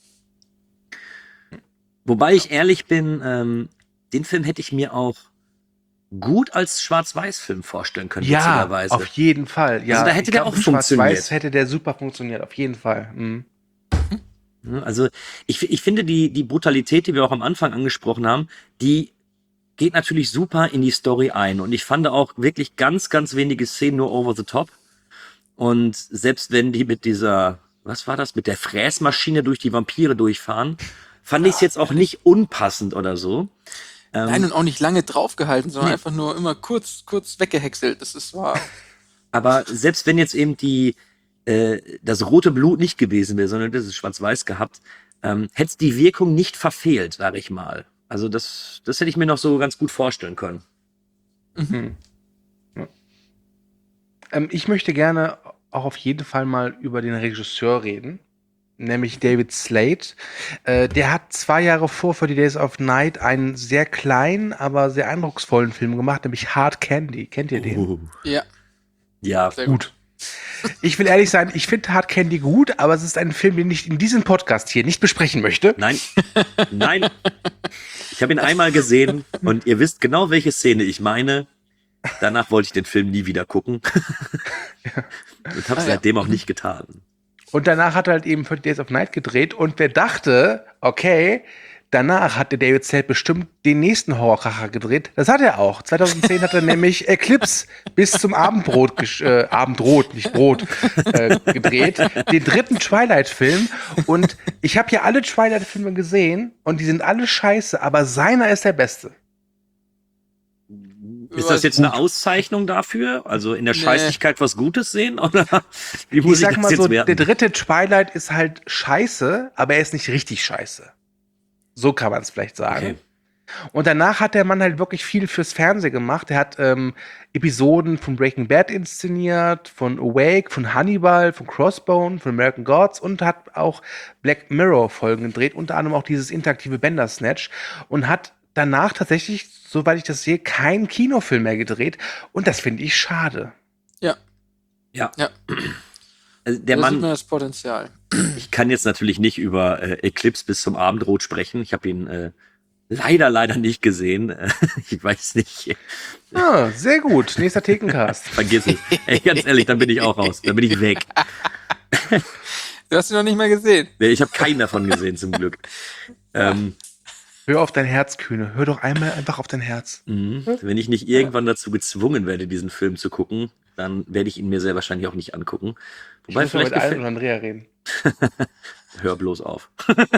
Wobei ich ehrlich bin, ähm, den Film hätte ich mir auch gut als Schwarz-Weiß-Film vorstellen können, Ja, witzigerweise. auf jeden Fall. Ja, Also da hätte ich der glaub, auch in funktioniert. Schwarz-Weiß hätte der super funktioniert, auf jeden Fall. Mhm. Ja, Also ich, ich finde die, die Brutalität, die wir auch am Anfang angesprochen haben, die geht natürlich super in die Story ein. Und ich fand auch wirklich ganz, ganz wenige Szenen nur over the top. Und selbst wenn die mit dieser, was war das, mit der Fräsmaschine durch die Vampire durchfahren, fand ich es jetzt auch nicht unpassend oder so. Ähm, Nein, und auch nicht lange draufgehalten, sondern Nee. einfach nur immer kurz, kurz weggehäckselt. Das ist war. Aber selbst wenn jetzt eben die äh, das rote Blut nicht gewesen wäre, sondern das ist schwarz-weiß gehabt, ähm, hätte es die Wirkung nicht verfehlt, sage ich mal. Also das, das hätte ich mir noch so ganz gut vorstellen können. Ähm, ich möchte gerne auch auf jeden Fall mal über den Regisseur reden, nämlich David Slade. Äh, der hat zwei Jahre vor thirty Days of Night einen sehr kleinen, aber sehr eindrucksvollen Film gemacht, nämlich Hard Candy. Kennt ihr den? Uh, Ja, ja, sehr gut. Ich will ehrlich sein, ich finde Hard Candy gut, aber es ist ein Film, den ich in diesem Podcast hier nicht besprechen möchte. nein, nein. Ich habe ihn einmal gesehen und ihr wisst genau, welche Szene ich meine. Danach wollte ich den Film nie wieder gucken. Und habe Ah, ja. seitdem auch nicht getan. Und danach hat er halt eben thirty Days of Night gedreht und wer dachte, okay, danach hat der David Slade bestimmt den nächsten Horrorkracher gedreht. Das hat er auch. zwanzig zehn hat er nämlich Eclipse bis zum Abendbrot, gesch- äh, Abendrot, nicht Brot, äh, gedreht. Den dritten Twilight-Film. Und ich habe hier alle Twilight-Filme gesehen und die sind alle scheiße, aber seiner ist der beste. Ist das jetzt eine Auszeichnung dafür? Also in der Nee. Scheißigkeit was Gutes sehen? Oder wie muss Ich ich, sag das mal jetzt so, werten? der dritte Twilight ist halt scheiße, aber er ist nicht richtig scheiße. So kann man es vielleicht sagen. Okay. Und danach hat der Mann halt wirklich viel fürs Fernsehen gemacht. Er hat ähm, Episoden von Breaking Bad inszeniert, von Awake, von Hannibal, von Crossbone, von American Gods und hat auch Black Mirror Folgen gedreht, unter anderem auch dieses interaktive Bandersnatch und hat danach tatsächlich, soweit ich das sehe, keinen Kinofilm mehr gedreht und das finde ich schade. Ja, Ja. ja. Also der da sieht Mann, man das Potenzial. ich kann jetzt natürlich nicht über äh, Eclipse bis zum Abendrot sprechen. Ich habe ihn äh, leider, leider nicht gesehen. Ich weiß nicht. Ah, sehr gut. Nächster Thekencast. Vergiss es. Ey, ganz ehrlich, dann bin ich auch raus. Dann bin ich weg. Du hast ihn noch nicht mal gesehen. Nee, Ich habe keinen davon gesehen, zum Glück. Ähm, Hör auf dein Herz, Kühne. Hör doch einmal einfach auf dein Herz. mh, wenn ich nicht irgendwann dazu gezwungen werde, diesen Film zu gucken, dann werde ich ihn mir sehr wahrscheinlich auch nicht angucken. Ich Wobei, muss mal vielleicht mit Alan gefällt, und Andrea reden. hör bloß auf.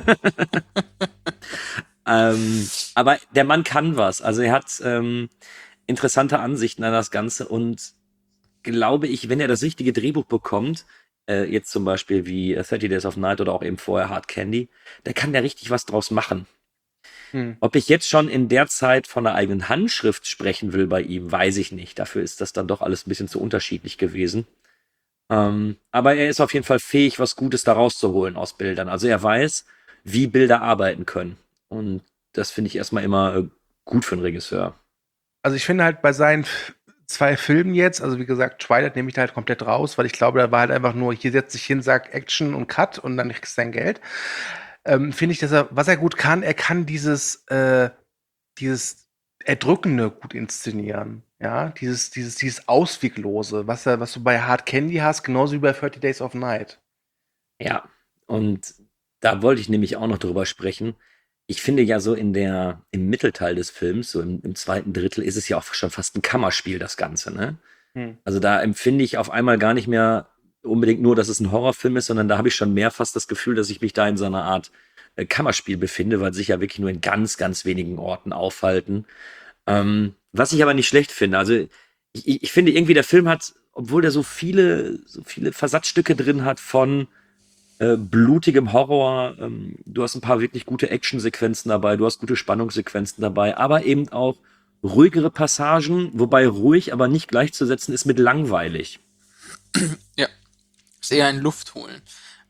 ähm, aber der Mann kann was. Also er hat ähm, interessante Ansichten an das Ganze und glaube ich, wenn er das richtige Drehbuch bekommt, äh, jetzt zum Beispiel wie äh, thirty Days of Night oder auch eben vorher Hard Candy, da kann der richtig was draus machen. Hm. Ob ich jetzt schon in der Zeit von einer eigenen Handschrift sprechen will bei ihm, weiß ich nicht. Dafür ist das dann doch alles ein bisschen zu unterschiedlich gewesen. Ähm, aber er ist auf jeden Fall fähig, was Gutes da rauszuholen aus Bildern. Also er weiß, wie Bilder arbeiten können. Und das finde ich erstmal immer äh, gut für einen Regisseur. Also ich finde halt bei seinen f- zwei Filmen jetzt, also wie gesagt, Twilight nehme ich da halt komplett raus, weil ich glaube, da war halt einfach nur, hier setz dich hin, sag Action und Cut und dann kriegst du dein Geld. Ähm, finde ich, dass er, was er gut kann, er kann dieses, äh, dieses Erdrückende gut inszenieren. Ja, dieses, dieses, dieses Ausweglose, was er, was du bei Hard Candy hast, genauso wie bei thirty Days of Night. Ja, und da wollte ich nämlich auch noch drüber sprechen. Ich finde ja so in der, im Mittelteil des Films, so im, im zweiten Drittel, ist es ja auch schon fast ein Kammerspiel, das Ganze, ne? Hm. Also da empfinde ich auf einmal gar nicht mehr unbedingt nur, dass es ein Horrorfilm ist, sondern da habe ich schon mehr fast das Gefühl, dass ich mich da in so einer Art äh, Kammerspiel befinde, weil sich ja wirklich nur in ganz, ganz wenigen Orten aufhalten. Ähm, was ich aber nicht schlecht finde. Also ich, ich ich finde irgendwie, der Film hat, obwohl der so viele, so viele Versatzstücke drin hat von äh, blutigem Horror, ähm, du hast ein paar wirklich gute Actionsequenzen dabei, du hast gute Spannungssequenzen dabei, aber eben auch ruhigere Passagen, wobei ruhig aber nicht gleichzusetzen ist mit langweilig. Ja. Ist eher ein Luftholen.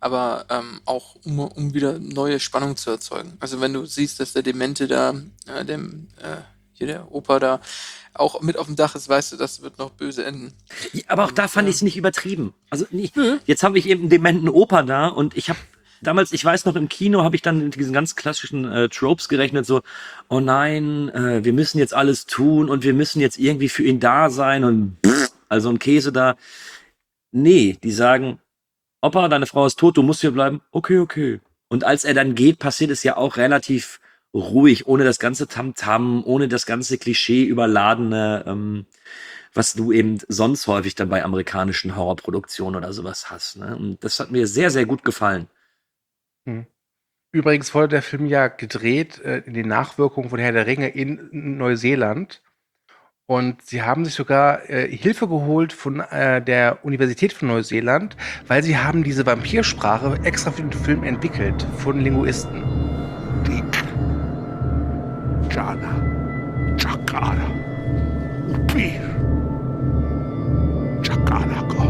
aber ähm, auch um, um wieder neue Spannung zu erzeugen. Also wenn du siehst, dass der Demente da, äh, dem, äh, hier der Opa da, auch mit auf dem Dach ist, weißt du, das wird noch böse enden. Ja, aber auch da fand ja. ich es nicht übertrieben. Also nicht, Nö. jetzt habe ich eben einen dementen Opa da und ich habe damals, ich weiß noch, im Kino habe ich dann mit diesen ganz klassischen äh, Tropes gerechnet, so, oh nein, äh, wir müssen jetzt alles tun und wir müssen jetzt irgendwie für ihn da sein und pff, also ein Käse da. Nee, die sagen, Opa, deine Frau ist tot, du musst hier bleiben. Okay, okay. Und als er dann geht, passiert es ja auch relativ ruhig, ohne das ganze Tamtam, ohne das ganze Klischee überladene, ähm, was du eben sonst häufig dann bei amerikanischen Horrorproduktionen oder sowas hast. Ne? Und das hat mir sehr, sehr gut gefallen. Hm. Übrigens wurde der Film ja gedreht äh, in den Nachwirkungen von Herr der Ringe in Neuseeland. Und sie haben sich sogar äh, Hilfe geholt von äh, der Universität von Neuseeland, weil sie haben diese Vampirsprache extra für den Film entwickelt von Linguisten. Jana, Chakara, Upir, Chakarako.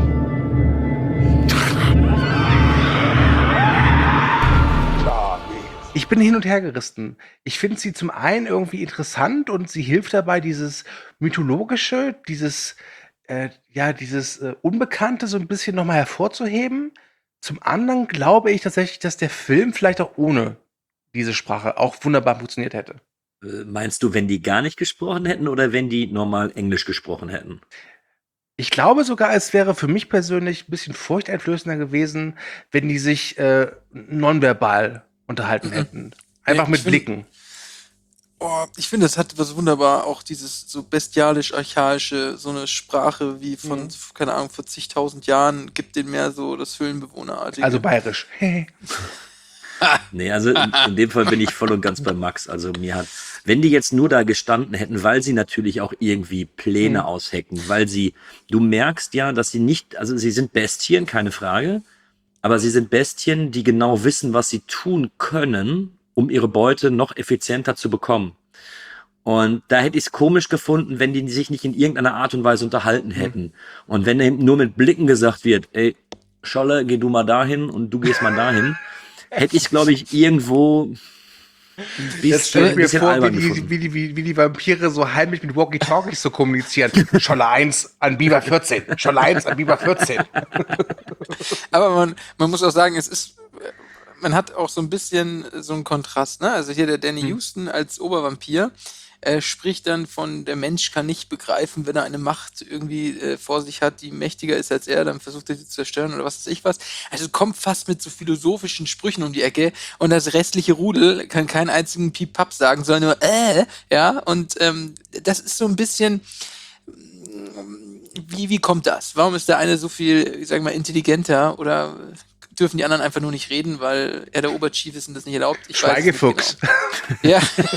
Ich bin hin und her gerissen. Ich finde sie zum einen irgendwie interessant und sie hilft dabei, dieses mythologische, dieses äh, ja, dieses äh, Unbekannte so ein bisschen nochmal hervorzuheben. Zum anderen glaube ich tatsächlich, dass der Film vielleicht auch ohne diese Sprache auch wunderbar funktioniert hätte. Äh, Meinst du, wenn die gar nicht gesprochen hätten oder wenn die normal Englisch gesprochen hätten? Ich glaube sogar, es wäre für mich persönlich ein bisschen furchteinflößender gewesen, wenn die sich äh, nonverbal unterhalten Mhm. hätten. Einfach Nee, mit ich find- Blicken. Oh, ich finde, das hat was wunderbar, auch dieses so bestialisch-archaische, so eine Sprache wie von, Mhm. keine Ahnung, vor zigtausend Jahren, gibt den mehr so das Höhlenbewohnerartige. Also bayerisch. Nee, also in, in dem Fall bin ich voll und ganz bei Max. Also mir hat, wenn die jetzt nur da gestanden hätten, weil sie natürlich auch irgendwie Pläne Mhm. aushecken, weil sie, du merkst ja, dass sie nicht, also sie sind Bestien, keine Frage, aber sie sind Bestien, die genau wissen, was sie tun können, um ihre Beute noch effizienter zu bekommen. Und da hätte ich es komisch gefunden, wenn die sich nicht in irgendeiner Art und Weise unterhalten hätten. Und wenn eben nur mit Blicken gesagt wird, ey, Scholle, geh du mal dahin und du gehst mal dahin, hätte ich, glaube ich, irgendwo ein Jetzt bisschen, stelle ich ein mir bisschen vor, wie albern die, gefunden. wie, die, wie, wie die Vampire so heimlich mit Walkie-Talkies so kommunizieren. Scholle eins an Biber vierzehn. Scholle eins an Biber vierzehn. Aber man, man muss auch sagen, es ist, man hat auch so ein bisschen so einen Kontrast, ne? Also hier der Danny Hm. Houston als Obervampir äh, spricht dann von, der Mensch kann nicht begreifen, wenn er eine Macht irgendwie äh, vor sich hat, die mächtiger ist als er, dann versucht er sie zu zerstören oder was weiß ich was. Also kommt fast mit so philosophischen Sprüchen um die Ecke und das restliche Rudel kann keinen einzigen Piep-Papp sagen, sondern nur äh, ja, und ähm, das ist so ein bisschen, wie, wie kommt das? Warum ist der eine so viel, ich sag mal, intelligenter oder dürfen die anderen einfach nur nicht reden, weil er der Oberchief ist und das nicht erlaubt? Ich weiß es nicht Schweigefuchs. genau. Ja.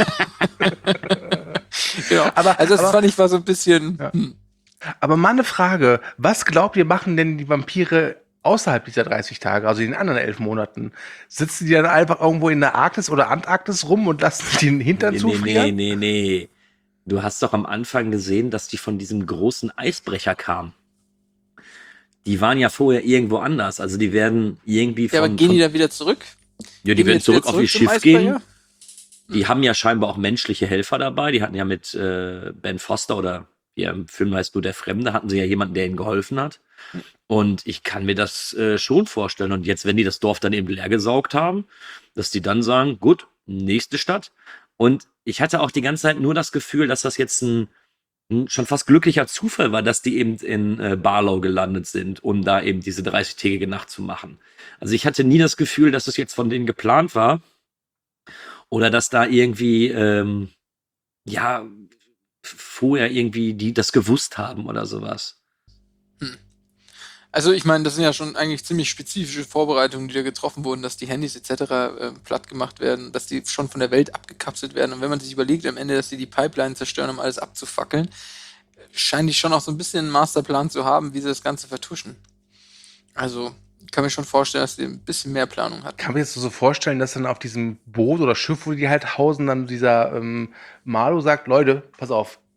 Genau. Aber- also das aber- fand ich war so ein bisschen. Ja. Hm. Aber mal eine Frage. Was glaubt ihr, machen denn die Vampire außerhalb dieser dreißig Tage, also in den anderen elf Monaten? Sitzen die dann einfach irgendwo in der Arktis oder Antarktis rum und lassen den Hintern Nee, nee, zufrieren? nee, nee, nee. Du hast doch am Anfang gesehen, dass die von diesem großen Eisbrecher kamen. Die waren ja vorher irgendwo anders. Also die werden irgendwie von... Ja, aber gehen von, die da wieder zurück? ja, die Gehen wir werden jetzt wieder zurück auf ihr zum Schiff gehen. Eisbrecher? Die haben ja scheinbar auch menschliche Helfer dabei. Die hatten ja mit äh, Ben Foster oder wie er im Film heißt, nur der Fremde, hatten sie ja jemanden, der ihnen geholfen hat. Und ich kann mir das äh, schon vorstellen. Und jetzt, wenn die das Dorf dann eben leer gesaugt haben, dass die dann sagen, gut, nächste Stadt. Und ich hatte auch die ganze Zeit nur das Gefühl, dass das jetzt ein, ein schon fast glücklicher Zufall war, dass die eben in äh, Barlow gelandet sind, um da eben diese dreißig-tägige Nacht zu machen. Also ich hatte nie das Gefühl, dass es jetzt von denen geplant war. Oder dass da irgendwie, ähm, ja, vorher irgendwie die das gewusst haben oder sowas. Also ich meine, das sind ja schon eigentlich ziemlich spezifische Vorbereitungen, die da getroffen wurden, dass die Handys et cetera äh, platt gemacht werden, dass die schon von der Welt abgekapselt werden. Und wenn man sich überlegt am Ende, dass die die Pipeline zerstören, um alles abzufackeln, scheinen die schon auch so ein bisschen einen Masterplan zu haben, wie sie das Ganze vertuschen. Also ich kann mir schon vorstellen, dass die ein bisschen mehr Planung hatten. Kann man jetzt so vorstellen, dass dann auf diesem Boot oder Schiff, wo die halt hausen, dann dieser ähm, Marlow sagt, Leute, pass auf,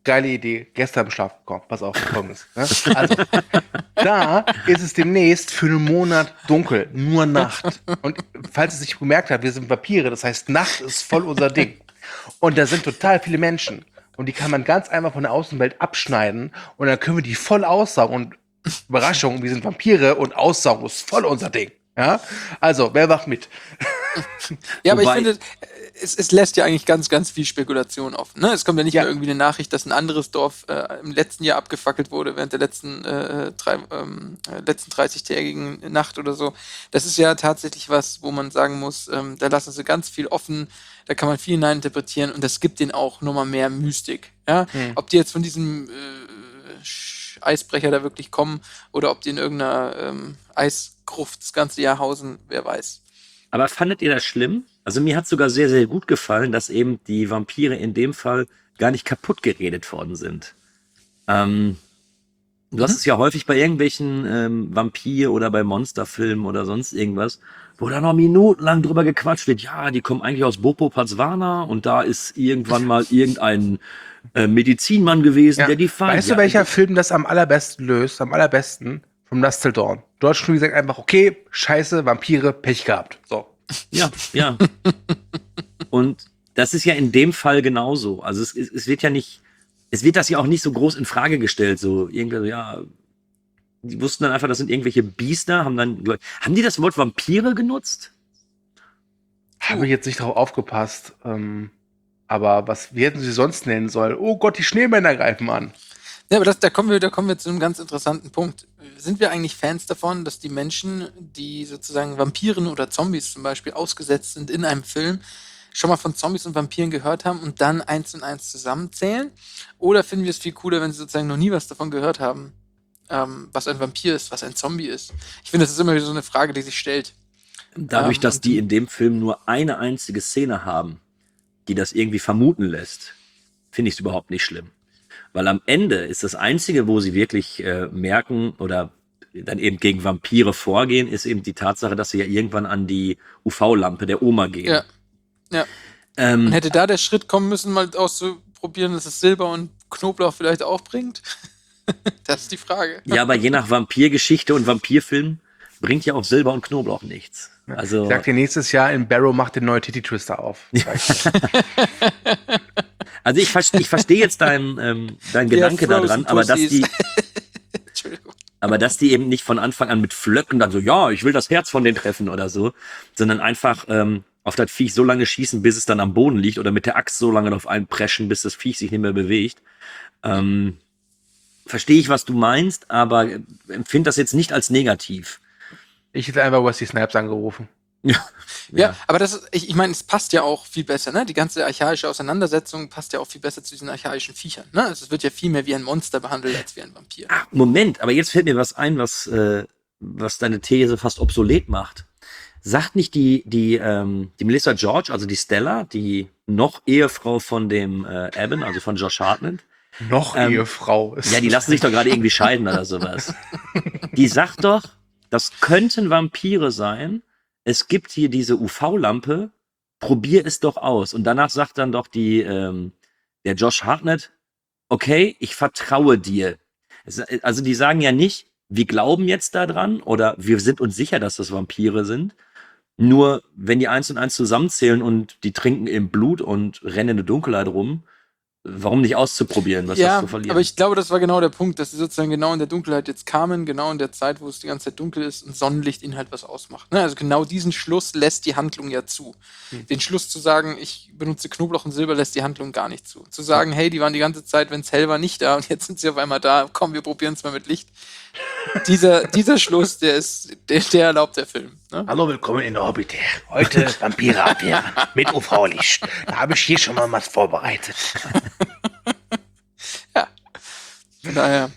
geile Idee, gestern im Schlaf gekommen. Pass auf, folgendes. Ne? Also, da ist es demnächst für einen Monat dunkel, nur Nacht. Und falls ihr es nicht gemerkt habt, wir sind Vampire, das heißt, Nacht ist voll unser Ding. Und da sind total viele Menschen. Und die kann man ganz einfach von der Außenwelt abschneiden und dann können wir die voll aussaugen. Und Überraschung, wir sind Vampire und Aussaugen ist voll unser Ding. Ja? Also, wer macht mit? Ja, aber Wobei- ich finde, es, es lässt ja eigentlich ganz, ganz viel Spekulation offen. Ne? Es kommt ja nicht Ja. mehr irgendwie eine Nachricht, dass ein anderes Dorf äh, im letzten Jahr abgefackelt wurde, während der letzten, äh, drei, ähm, äh, letzten dreißig-tägigen Nacht oder so. Das ist ja tatsächlich was, wo man sagen muss, ähm, da lassen sie ganz viel offen, da kann man viel hineininterpretieren und das gibt denen auch nochmal mehr Mystik. Ja? Hm. Ob die jetzt von diesem äh, Sch- Eisbrecher da wirklich kommen oder ob die in irgendeiner ähm, Eisgruft das ganze Jahr hausen, wer weiß. Aber fandet ihr das schlimm? Also mir hat sogar sehr, sehr gut gefallen, dass eben die Vampire in dem Fall gar nicht kaputt geredet worden sind. Ähm, du hast es ja häufig bei irgendwelchen ähm, Vampir- oder bei Monsterfilmen oder sonst irgendwas, wo da noch minutenlang drüber gequatscht wird. Ja, die kommen eigentlich aus Bopo Patswana und da ist irgendwann mal irgendein äh, Medizinmann gewesen, Ja. der die Feinde... Weißt du, welcher Film das am allerbesten löst? Am allerbesten? From Dusk Till Dawn. Dort schon gesagt einfach, okay, scheiße, Vampire, Pech gehabt. So. Ja, ja. Und das ist ja in dem Fall genauso. Also es, es wird ja nicht, es wird das ja auch nicht so groß in Frage gestellt. So irgendwie, so, ja, die wussten dann einfach, das sind irgendwelche Biester, haben dann, haben die das Wort Vampire genutzt? Habe ich jetzt nicht drauf aufgepasst. Ähm, aber was, wie hätten sie sonst nennen sollen? Oh Gott, die Schneemänner greifen an. Ja, aber das, da, kommen wir, da kommen wir zu einem ganz interessanten Punkt. Sind wir eigentlich Fans davon, dass die Menschen, die sozusagen Vampiren oder Zombies zum Beispiel ausgesetzt sind in einem Film, schon mal von Zombies und Vampiren gehört haben und dann eins und eins zusammenzählen? Oder finden wir es viel cooler, wenn sie sozusagen noch nie was davon gehört haben, ähm, was ein Vampir ist, was ein Zombie ist? Ich finde, das ist immer wieder so eine Frage, die sich stellt. Dadurch, Ähm, dass und- die in dem Film nur eine einzige Szene haben, die das irgendwie vermuten lässt, finde ich es überhaupt nicht schlimm. Weil am Ende ist das Einzige, wo sie wirklich äh, merken oder dann eben gegen Vampire vorgehen, ist eben die Tatsache, dass sie ja irgendwann an die U V-Lampe der Oma gehen. Ja. Ja. Ähm, Und hätte da der Schritt kommen müssen, mal auszuprobieren, dass es Silber und Knoblauch vielleicht auch bringt? Das ist die Frage. ja, aber je nach Vampirgeschichte und Vampirfilm bringt ja auch Silber und Knoblauch nichts. Also, Ich sag dir, nächstes Jahr in Barrow macht den neue Titty Twister auf. Sag ich dir. also ich, ver- ich verstehe jetzt deinen ähm, dein Der Gedanke Frozen daran, aber dass Pussies. die Entschuldigung. Aber dass die eben nicht von Anfang an mit Flöcken dann so, ja, ich will das Herz von denen treffen oder so, sondern einfach ähm, auf das Viech so lange schießen, bis es dann am Boden liegt oder mit der Axt so lange auf einen preschen, bis das Viech sich nicht mehr bewegt. Ähm, verstehe ich, was du meinst, aber empfinde das jetzt nicht als negativ. Ich hätte einfach Wesley Snipes angerufen. Ja, aber das ist, ich, ich meine, es passt ja auch viel besser, ne? Die ganze archaische Auseinandersetzung passt ja auch viel besser zu diesen archaischen Viechern, ne? Also es wird ja viel mehr wie ein Monster behandelt als wie ein Vampir. Ah, Moment, aber jetzt fällt mir was ein, was, äh, was deine These fast obsolet macht. Sagt nicht die, die, ähm, die Melissa George, also die Stella, die noch Ehefrau von dem äh, Evan, also von Josh Hartnett, Noch Ähm, Ehefrau. Ist ja, die lassen sich doch gerade irgendwie scheiden oder sowas. Die sagt doch, das könnten Vampire sein. Es gibt hier diese U V-Lampe. Probier es doch aus. Und danach sagt dann doch die, ähm, der Josh Hartnett, okay, ich vertraue dir. Es, also die sagen ja nicht, wir glauben jetzt daran oder wir sind uns sicher, dass das Vampire sind. Nur wenn die eins und eins zusammenzählen und die trinken im Blut und rennen in der Dunkelheit rum, warum nicht auszuprobieren, was Ja, hast du verlieren? aber ich glaube, das war genau der Punkt, dass sie sozusagen genau in der Dunkelheit jetzt kamen, genau in der Zeit, wo es die ganze Zeit dunkel ist und Sonnenlicht ihnen halt was ausmacht. Ne? Also genau diesen Schluss lässt die Handlung ja zu. Hm. Den Schluss zu sagen, ich benutze Knoblauch und Silber, lässt die Handlung gar nicht zu. Zu sagen, hey, die waren die ganze Zeit, wenn es hell war, nicht da und jetzt sind sie auf einmal da, komm, wir probieren es mal mit Licht. dieser, dieser Schluss, der ist, der, der erlaubt der Film. Ne? Hallo, willkommen in der Orbiter. Heute Vampire abwehren mit U V-Licht. Da habe ich hier schon mal was vorbereitet. Von daher,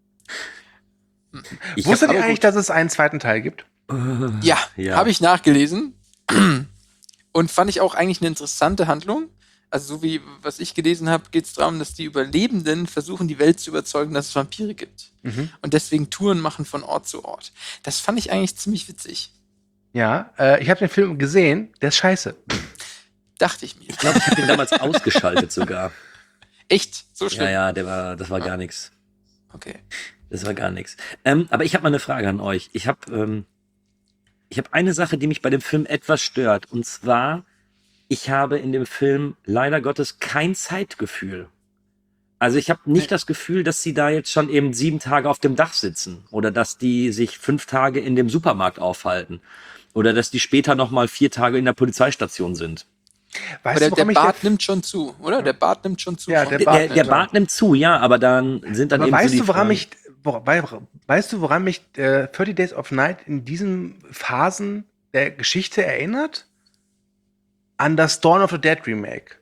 Ich Wusstet hab ihr aber eigentlich, dass es einen zweiten Teil gibt? ja, Ja. habe ich nachgelesen und fand ich auch eigentlich eine interessante Handlung. Also so wie, was ich gelesen habe, geht es darum, dass die Überlebenden versuchen, die Welt zu überzeugen, dass es Vampire gibt. Mhm. Und deswegen Touren machen von Ort zu Ort. Das fand ich eigentlich ziemlich witzig. Ja, äh, ich habe den Film gesehen. Der ist scheiße. Dachte ich mir. Ich glaube, ich habe den damals ausgeschaltet sogar. Echt? So schlimm? Ja, ja, der war, das war gar nichts. Okay. Das war gar nichts. Ähm, aber ich habe mal eine Frage an euch. Ich habe ähm, ich habe eine Sache, die mich bei dem Film etwas stört. Und zwar, ich habe in dem Film leider Gottes kein Zeitgefühl. Also ich habe nicht Nee. das Gefühl, dass sie da jetzt schon eben sieben Tage auf dem Dach sitzen oder dass die sich fünf Tage in dem Supermarkt aufhalten oder dass die später noch mal vier Tage in der Polizeistation sind. Weißt Aber du, der, warum der ich Bart nimmt schon zu, oder? Der Bart nimmt schon zu. Ja, von der Der, Bart der, der nimmt Bart nimmt zu, ja, aber dann sind dann Aber eben weißt so die du, woran Fragen- mich, wo, wei- weißt du, woran mich äh, thirty Days of Night in diesen Phasen der Geschichte erinnert? An das Dawn of the Dead Remake.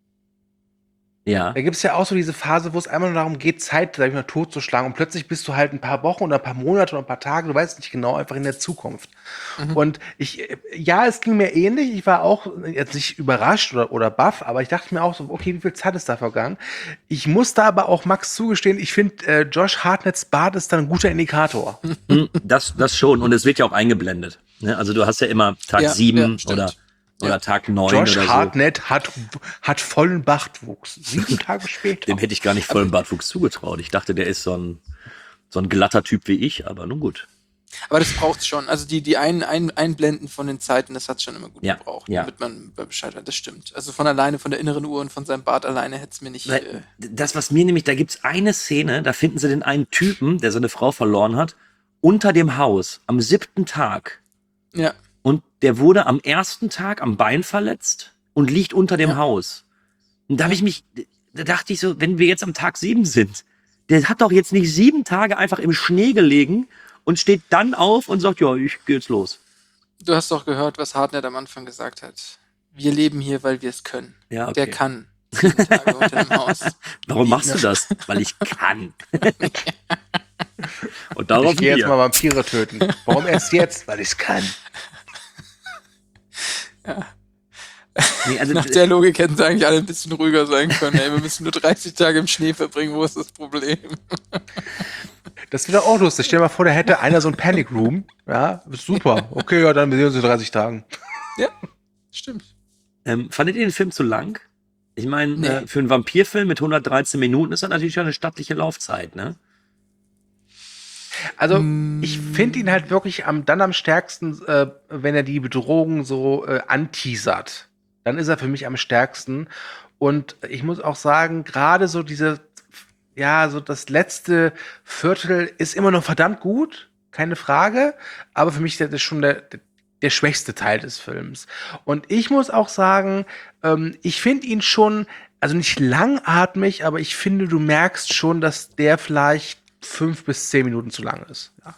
Ja. Da gibt es ja auch so diese Phase, wo es einmal nur darum geht, Zeit, sag ich mal, totzuschlagen. Und plötzlich bist du halt ein paar Wochen oder ein paar Monate oder ein paar Tage, du weißt nicht genau, einfach in der Zukunft. Mhm. Und ich, äh, ja, es ging mir ähnlich. Ich war auch jetzt nicht überrascht oder, oder baff, aber ich dachte mir auch so, okay, wie viel Zeit ist da vergangen? Ich muss da aber auch Max zugestehen, ich finde, äh, Josh Hartnetts Bart ist dann ein guter Indikator. Hm, Das, das schon. Und es wird ja auch eingeblendet. Ne? Also du hast ja immer Tag Ja, sieben ja, stimmt. oder, oder Ja. Tag neun Josh oder so. Hartnett hat, hat vollen Bartwuchs. Sieben Tage später. Dem hätte ich gar nicht vollen Bartwuchs zugetraut. Ich dachte, der ist so ein, so ein glatter Typ wie ich, aber nun gut. Aber das braucht's schon. Also die, die ein, ein, Einblenden von den Zeiten, das hat's schon immer gut Ja, gebraucht, ja. damit man Bescheid hat. Das stimmt. Also von alleine, von der inneren Uhr und von seinem Bart alleine hätte es mir nicht. Äh, Weil das, was mir nämlich, da gibt's eine Szene, da finden sie den einen Typen, der seine Frau verloren hat, unter dem Haus, am siebten Tag. ja. Und der wurde am ersten Tag am Bein verletzt und liegt unter dem Ja. Haus. Und da habe ich mich, da dachte ich so, wenn wir jetzt am Tag sieben sind, der hat doch jetzt nicht sieben Tage einfach im Schnee gelegen und steht dann auf und sagt, ja, ich geh jetzt los. Du hast doch gehört, was Hartnett am Anfang gesagt hat. Wir leben hier, weil wir es können. Ja, okay. Der kann. Sieben Tage unter dem Haus. Warum machst du das? Weil ich kann. Und darauf Ich gehe jetzt Bier. mal Vampire töten. Warum erst jetzt? Weil ich kann. Nee, also, Nach der Logik hätten sie eigentlich alle ein bisschen ruhiger sein können. Ey, wir müssen nur dreißig Tage im Schnee verbringen. Wo ist das Problem? Das wäre auch lustig. Stell dir mal vor, da hätte einer so ein Panic Room. Ja, ist super. Okay, ja, dann sehen wir uns in dreißig Tagen. Ja, stimmt. ähm, fandet ihr den Film zu lang? Ich meine, Nee. äh, für einen Vampirfilm mit hundertdreizehn Minuten ist das natürlich schon eine stattliche Laufzeit, ne? Also, ich finde ihn halt wirklich am, dann am stärksten, äh, wenn er die Bedrohung so äh, anteasert. Dann ist er für mich am stärksten. Und ich muss auch sagen, gerade so diese, ja, so das letzte Viertel ist immer noch verdammt gut, keine Frage. Aber für mich ist das schon der, der schwächste Teil des Films. Und ich muss auch sagen, ähm, ich finde ihn schon, also nicht langatmig, aber ich finde, du merkst schon, dass der vielleicht fünf bis zehn Minuten zu lang ist. Ja.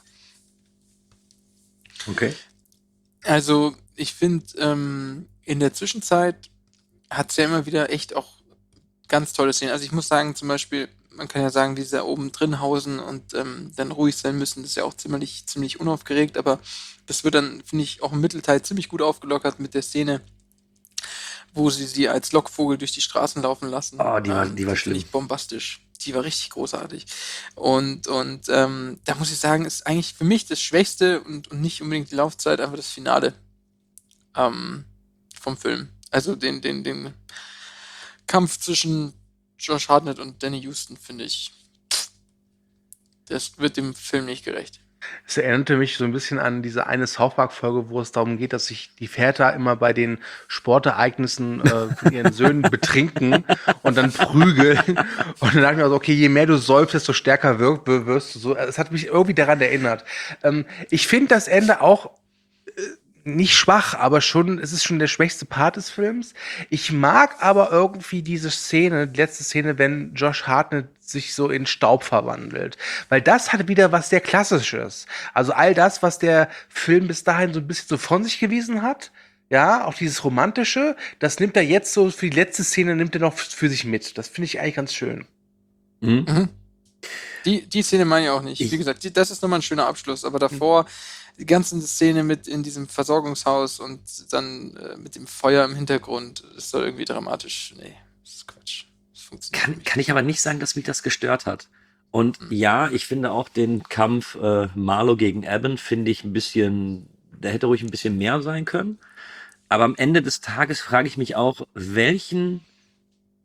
Okay. Also, ich finde, ähm, in der Zwischenzeit hat es ja immer wieder echt auch ganz tolle Szenen. Also, ich muss sagen, zum Beispiel, man kann ja sagen, die da oben drin hausen und ähm, dann ruhig sein müssen, das ist ja auch ziemlich, ziemlich unaufgeregt, aber das wird dann, finde ich, auch im Mittelteil ziemlich gut aufgelockert mit der Szene, wo sie sie als Lockvogel durch die Straßen laufen lassen. Oh, die war- die war das finde schlimm. ich bombastisch. Die war richtig großartig. Und, und ähm, da muss ich sagen, ist eigentlich für mich das Schwächste und, und nicht unbedingt die Laufzeit, einfach das Finale ähm, vom Film. Also den, den, den Kampf zwischen Josh Hartnett und Danny Houston, finde ich, das wird dem Film nicht gerecht. Es erinnerte mich so ein bisschen an diese eine South Park-Folge, wo es darum geht, dass sich die Väter immer bei den Sportereignissen äh, von ihren Söhnen betrinken und dann prügeln. Und dann dachte ich mir so, okay, je mehr du säufst, desto stärker wirk- wirst du so. Es hat mich irgendwie daran erinnert. Ähm, ich finde das Ende auch äh, nicht schwach, aber schon, es ist schon der schwächste Part des Films. Ich mag aber irgendwie diese Szene, die letzte Szene, wenn Josh Hartnett sich so in Staub verwandelt. Weil das hat wieder was sehr Klassisches. Also all das, was der Film bis dahin so ein bisschen so von sich gewiesen hat, ja, auch dieses Romantische, das nimmt er jetzt so für die letzte Szene, nimmt er noch für sich mit. Das finde ich eigentlich ganz schön. Mhm. Mhm. Die, die Szene meine ich auch nicht. Ich- Wie gesagt, die, das ist nochmal ein schöner Abschluss, aber davor die ganze Szene mit in diesem Versorgungshaus und dann äh, mit dem Feuer im Hintergrund, ist doch irgendwie dramatisch. Nee, das ist Quatsch. Das funktioniert Kann, nicht. kann ich aber nicht sagen, dass mich das gestört hat. Und ja, ich finde auch den Kampf äh, Marlow gegen Eben finde ich ein bisschen, der hätte ruhig ein bisschen mehr sein können. Aber am Ende des Tages frage ich mich auch, welchen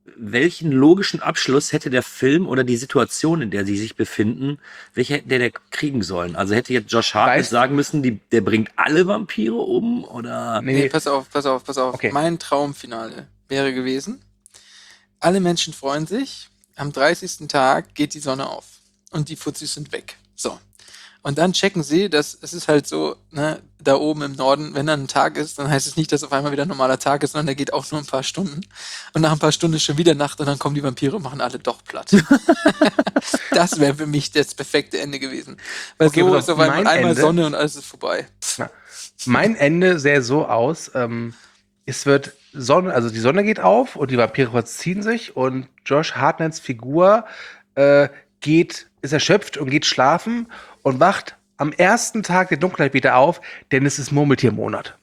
welchen logischen Abschluss hätte der Film oder die Situation, in der sie sich befinden, welche hätte der, der kriegen sollen? Also hätte jetzt Josh Hartnett Weißt- sagen müssen, die, der bringt alle Vampire um? Oder? Nee, Nee, nee. pass auf, pass auf, pass auf. Okay. Mein Traumfinale wäre gewesen, alle Menschen freuen sich, am dreißigsten Tag geht die Sonne auf und die Fuzis sind weg. So. Und dann checken sie, dass es ist halt so, ne, da oben im Norden, wenn dann ein Tag ist, dann heißt es nicht, dass auf einmal wieder ein normaler Tag ist, sondern der geht auch nur ein paar Stunden. Und nach ein paar Stunden ist schon wieder Nacht und dann kommen die Vampire und machen alle doch platt. Das wäre für mich das perfekte Ende gewesen. Weil Okay, so pass ist auf, auf einmal mein einmal Ende- Sonne und alles ist vorbei. Na, mein Ende sähe so aus, ähm, es wird Sonne, also die Sonne geht auf und die Vampire verziehen sich und Josh Hartnetts Figur äh, geht, ist erschöpft und geht schlafen und wacht am ersten Tag der Dunkelheit wieder auf, denn es ist Murmeltiermonat.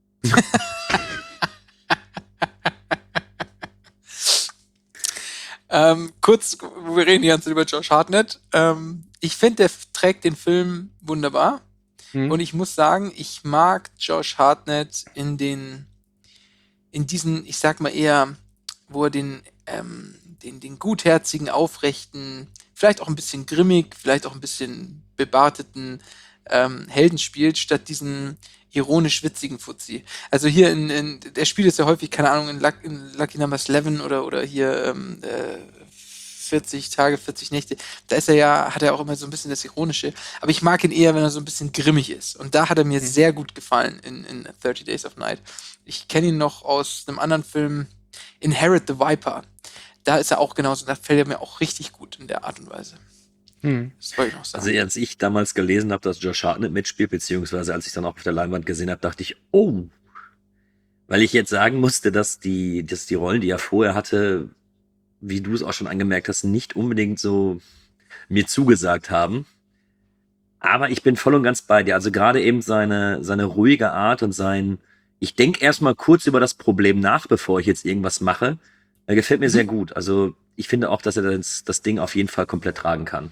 Ähm, kurz, wir reden die ganze Zeit über Josh Hartnett. Ähm, ich finde, der f- trägt den Film wunderbar. Hm. Und ich muss sagen, ich mag Josh Hartnett in den, in diesen, ich sag mal eher, wo er den, ähm, den, den gutherzigen, aufrechten, vielleicht auch ein bisschen grimmig, vielleicht auch ein bisschen bebarteten ähm, Helden spielt, statt diesen ironisch witzigen Fuzzi. Also hier in, in der spielt es ja häufig, keine Ahnung, in, Luck, in Lucky Number elf oder, oder hier ähm, äh, vierzig Tage, vierzig Nächte, da ist er ja, hat er auch immer so ein bisschen das Ironische. Aber ich mag ihn eher, wenn er so ein bisschen grimmig ist. Und da hat er mir sehr gut gefallen in, in thirty Days of Night. Ich kenne ihn noch aus einem anderen Film, Inherit the Viper. Da ist er auch genauso, da fällt er mir auch richtig gut in der Art und Weise. Hm. Das wollte ich noch sagen. Also als ich damals gelesen habe, dass Josh Hartnett mitspielt, beziehungsweise als ich dann auch auf der Leinwand gesehen habe, dachte ich, oh. Weil ich jetzt sagen musste, dass die, dass die Rollen, die er vorher hatte, wie du es auch schon angemerkt hast, nicht unbedingt so mir zugesagt haben. Aber ich bin voll und ganz bei dir. Also gerade eben seine, seine ruhige Art und sein, ich denke erstmal kurz über das Problem nach, bevor ich jetzt irgendwas mache, äh, gefällt mir sehr gut. Also ich finde auch, dass er das, das Ding auf jeden Fall komplett tragen kann.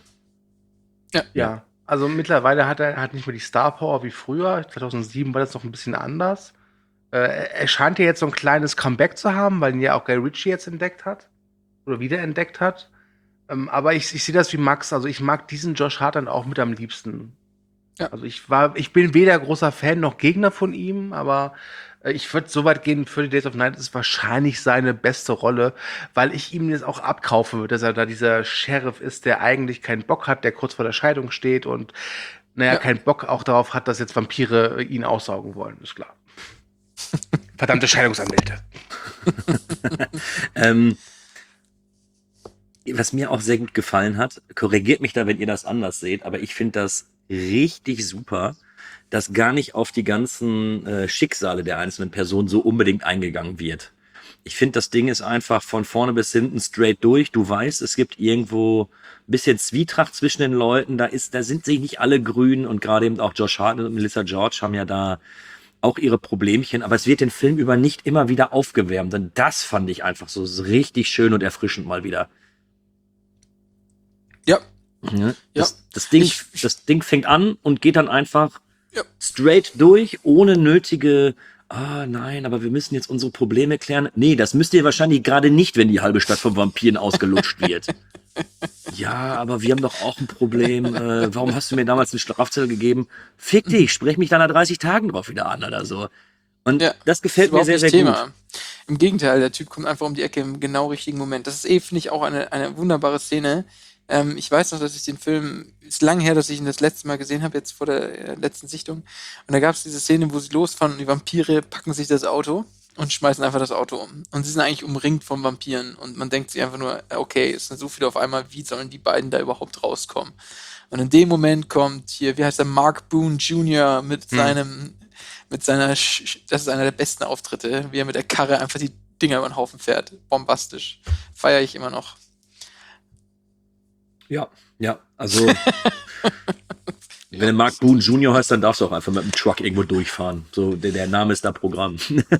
Ja, also mittlerweile hat er hat nicht mehr die Star Power wie früher. zweitausendsieben war das noch ein bisschen anders. Äh, er scheint ja jetzt so ein kleines Comeback zu haben, weil ihn ja auch Guy Ritchie jetzt entdeckt hat. Oder wiederentdeckt hat. Ähm, aber ich, ich sehe das wie Max. Also ich mag diesen Josh Hartnett auch mit am liebsten. Ja. Also ich war, ich bin weder großer Fan noch Gegner von ihm, aber äh, ich würde so weit gehen, thirty Days of Night ist wahrscheinlich seine beste Rolle, weil ich ihm das auch abkaufen dass er da dieser Sheriff ist, der eigentlich keinen Bock hat, der kurz vor der Scheidung steht und naja, Ja. keinen Bock auch darauf hat, dass jetzt Vampire ihn aussaugen wollen, ist klar. Verdammte Scheidungsanwälte. Ähm, was mir auch sehr gut gefallen hat, korrigiert mich da, wenn ihr das anders seht, aber ich finde das richtig super, dass gar nicht auf die ganzen äh, Schicksale der einzelnen Personen so unbedingt eingegangen wird. Ich finde, das Ding ist einfach von vorne bis hinten straight durch. Du weißt, es gibt irgendwo ein bisschen Zwietracht zwischen den Leuten. Da ist, da sind sich nicht alle grün und gerade eben auch Josh Hartnett und Melissa George haben ja da auch ihre Problemchen, aber es wird den Film über nicht immer wieder aufgewärmt. Und das fand ich einfach so richtig schön und erfrischend mal wieder. Ja, Ja, das, Ja. das, Ding, Ich- das Ding fängt an und geht dann einfach Ja. straight durch, ohne nötige, ah nein, aber wir müssen jetzt unsere Probleme klären. Nee, das müsst ihr wahrscheinlich gerade nicht, wenn die halbe Stadt von Vampiren ausgelutscht wird. Ja, aber wir haben doch auch ein Problem. Äh, warum hast du mir damals einen Strafzettel gegeben? Fick dich, sprech mich dann nach dreißig Tagen drauf wieder an oder so. Und Ja, das gefällt mir überhaupt sehr, nicht sehr Thema. gut. Im Gegenteil, der Typ kommt einfach um die Ecke im genau richtigen Moment. Das ist eh, finde ich, auch eine, eine wunderbare Szene. Ähm, ich weiß noch, dass ich den Film, ist lang her, dass ich ihn das letzte Mal gesehen habe, jetzt vor der äh, letzten Sichtung. Und da gab es diese Szene, wo sie losfahren und die Vampire packen sich das Auto und schmeißen einfach das Auto um. Und sie sind eigentlich umringt von Vampiren. Und man denkt sich einfach nur, okay, es sind so viele auf einmal, wie sollen die beiden da überhaupt rauskommen? Und in dem Moment kommt hier, wie heißt der, Mark Boone Junior mit seinem, mit seiner, Sch Sch- das ist einer der besten Auftritte, wie er mit der Karre einfach die Dinger über den Haufen fährt. Bombastisch. Feiere ich immer noch. Ja, ja, also wenn du Mark Boone Junior heißt, dann darfst du auch einfach mit dem Truck irgendwo durchfahren. So, der, der Name ist da Programm.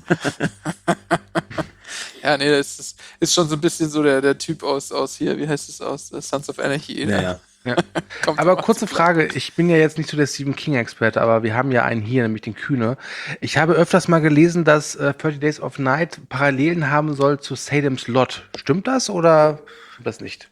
Ja, nee, das ist, ist schon so ein bisschen so der, der Typ aus, aus hier, wie heißt es, aus äh, Sons of Anarchy. Ja, Ne? ja, Ja. Kommt Aber mal kurze zu Frage, ich bin ja jetzt nicht so der Stephen King-Experte, aber wir haben ja einen hier, nämlich den Kühne. Ich habe öfters mal gelesen, dass äh, thirty Days of Night Parallelen haben soll zu Salem's Lot. Stimmt das oder stimmt das nicht?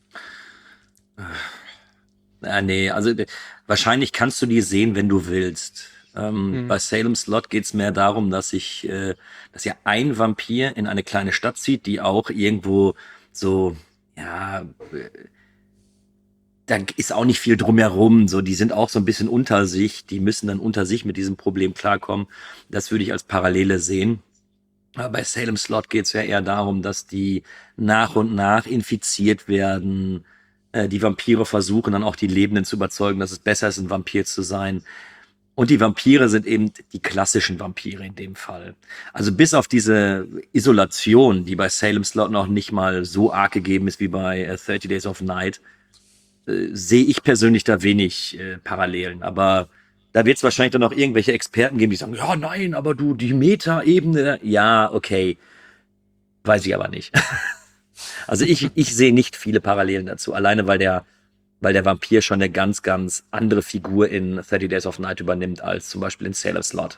Ah, nee, also äh, wahrscheinlich kannst du die sehen, wenn du willst. Ähm, Mhm. Bei Salem's Lot geht's mehr darum, dass sich, äh, dass ja ein Vampir in eine kleine Stadt zieht, die auch irgendwo so, ja, äh, da ist auch nicht viel drumherum. So, die sind auch so ein bisschen unter sich. Die müssen dann unter sich mit diesem Problem klarkommen. Das würde ich als Parallele sehen. Aber bei Salem's Lot geht's ja eher darum, dass die nach und nach infiziert werden. Äh, die Vampire versuchen dann auch die Lebenden zu überzeugen, dass es besser ist, ein Vampir zu sein. Und die Vampire sind eben die klassischen Vampire in dem Fall. Also bis auf diese Isolation, die bei Salem's Lot noch nicht mal so arg gegeben ist wie bei äh, thirty Days of Night, äh, sehe ich persönlich da wenig äh, Parallelen. Aber da wird es wahrscheinlich dann auch irgendwelche Experten geben, die sagen, ja, nein, aber du, die Meta-Ebene, ja, okay. Weiß ich aber nicht. Also ich, ich sehe nicht viele Parallelen dazu, alleine weil der, weil der Vampir schon eine ganz, ganz andere Figur in thirty Days of Night übernimmt, als zum Beispiel in Salem's Lot.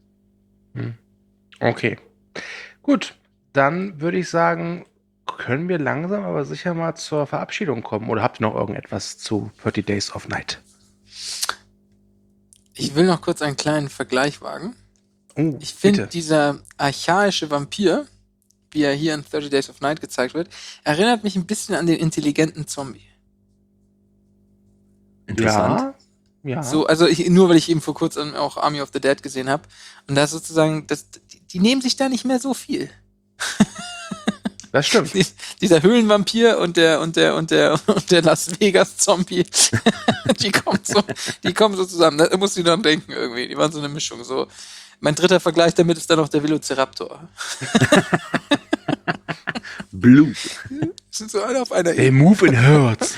Okay. Gut, dann würde ich sagen, können wir langsam aber sicher mal zur Verabschiedung kommen. Oder habt ihr noch irgendetwas zu thirty Days of Night? Ich will noch kurz einen kleinen Vergleich wagen. Oh, Ich finde, bitte. dieser archaische Vampir, wie er hier in thirty Days of Night gezeigt wird, erinnert mich ein bisschen an den intelligenten Zombie. Interessant. Ja, ja. So, also ich, nur weil ich eben vor kurzem auch Army of the Dead gesehen habe. Und da ist sozusagen, das, die, die nehmen sich da nicht mehr so viel. Das stimmt. Die, dieser Höhlenvampir und der und der und der und der Las Vegas Zombie, die kommen so, die kommen so zusammen. Da musst du dran denken irgendwie. Die waren so eine Mischung. So, mein dritter Vergleich damit ist dann noch der Velociraptor. Blue. Sind so alle auf einer They Ebene. move in herds.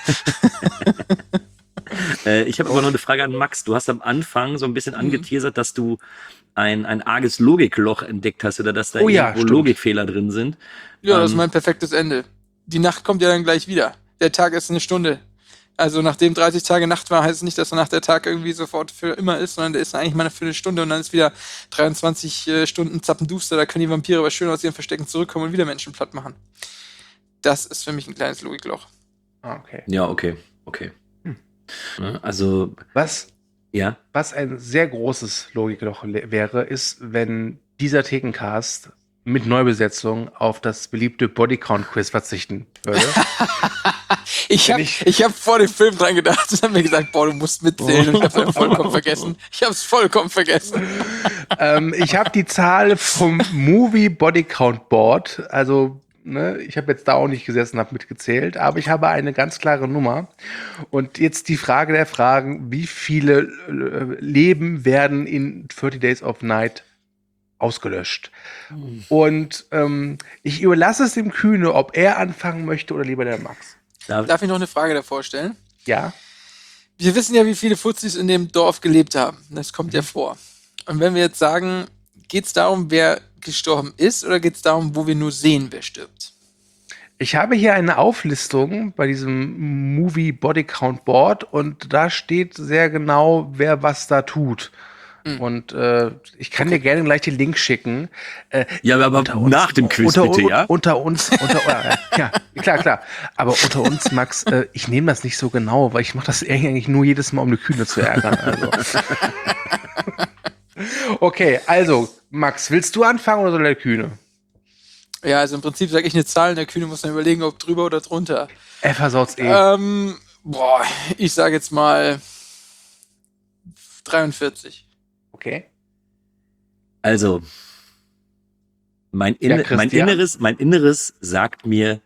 Äh, ich habe aber noch eine Frage an Max. Du hast am Anfang so ein bisschen angeteasert, dass du ein, ein arges Logikloch entdeckt hast oder dass da Oh ja, irgendwo stimmt. Logikfehler drin sind. Ja, das ist Ähm, mein perfektes Ende. Die Nacht kommt ja dann gleich wieder. Der Tag ist eine Stunde. Also nachdem dreißig Tage Nacht war, heißt es nicht, dass danach der Tag irgendwie sofort für immer ist, sondern der ist eigentlich mal eine Viertelstunde und dann ist wieder dreiundzwanzig äh, Stunden zappenduster. Da können die Vampire aber schön aus ihren Verstecken zurückkommen und wieder Menschen platt machen. Das ist für mich ein kleines Logikloch. Ah, okay. Ja, okay, okay. Hm. Ne, Also, Was, ja. was ein sehr großes Logikloch le- wäre, ist, wenn dieser Thekencast mit Neubesetzung auf das beliebte Bodycount-Quiz verzichten würde. Ich Wenn habe ich- ich hab vor dem Film dran gedacht und hab mir gesagt, boah, du musst mitzählen. Und ich hab's dann vollkommen vergessen. Ich hab's vollkommen vergessen. ähm, ich habe die Zahl vom Movie Body Count Board, also ne, ich habe jetzt da auch nicht gesessen, habe mitgezählt, aber ich habe eine ganz klare Nummer. Und jetzt die Frage der Fragen, wie viele äh, Leben werden in thirty Days of Night ausgelöscht? Und ähm, ich überlasse es dem Kühne, ob er anfangen möchte oder lieber der Max. Da, Darf ich noch eine Frage davor stellen? Ja? Wir wissen ja, wie viele Fuzis in dem Dorf gelebt haben. Das kommt ja vor. Und wenn wir jetzt sagen, geht es darum, wer gestorben ist, oder geht es darum, wo wir nur sehen, wer stirbt? Ich habe hier eine Auflistung bei diesem Movie Body Count Board und da steht sehr genau, wer was da tut. Mhm. Und äh, ich kann dir gerne gleich den Link schicken. Äh, ja, aber unter uns- nach dem Quiz unter, bitte, ja? Unter uns, unter, äh, ja, klar, klar. Aber unter uns, Max, äh, ich nehme das nicht so genau, weil ich mache das eigentlich nur jedes Mal, um eine Kühne zu ärgern. Also. Okay, also, Max, willst du anfangen oder soll der Kühne? Ja, also im Prinzip sage ich eine Zahl und der Kühne muss dann überlegen, ob drüber oder drunter. Er versaut's eh. Ähm, boah, ich sage jetzt mal dreiundvierzig. Okay. Also, mein, Ja, Inne Christian? mein, Inneres, mein Inneres sagt mir,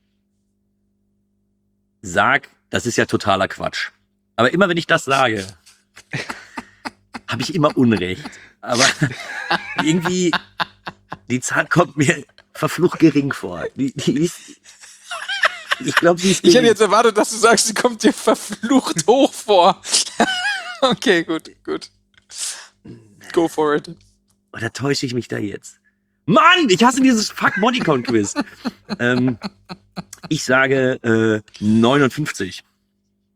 sag, das ist ja totaler Quatsch. Aber immer wenn ich das sage, habe ich immer Unrecht. Aber irgendwie, die Zahl kommt mir verflucht gering vor. Die, die ist, ich glaube, sie ist Ich hätte gering. jetzt erwartet, dass du sagst, sie kommt dir verflucht hoch vor. Okay, gut, gut. Go for it. Oder täusche ich mich da jetzt? Mann, ich hasse dieses fuck Bodycount Quiz. ähm, ich sage äh, neunundfünfzig.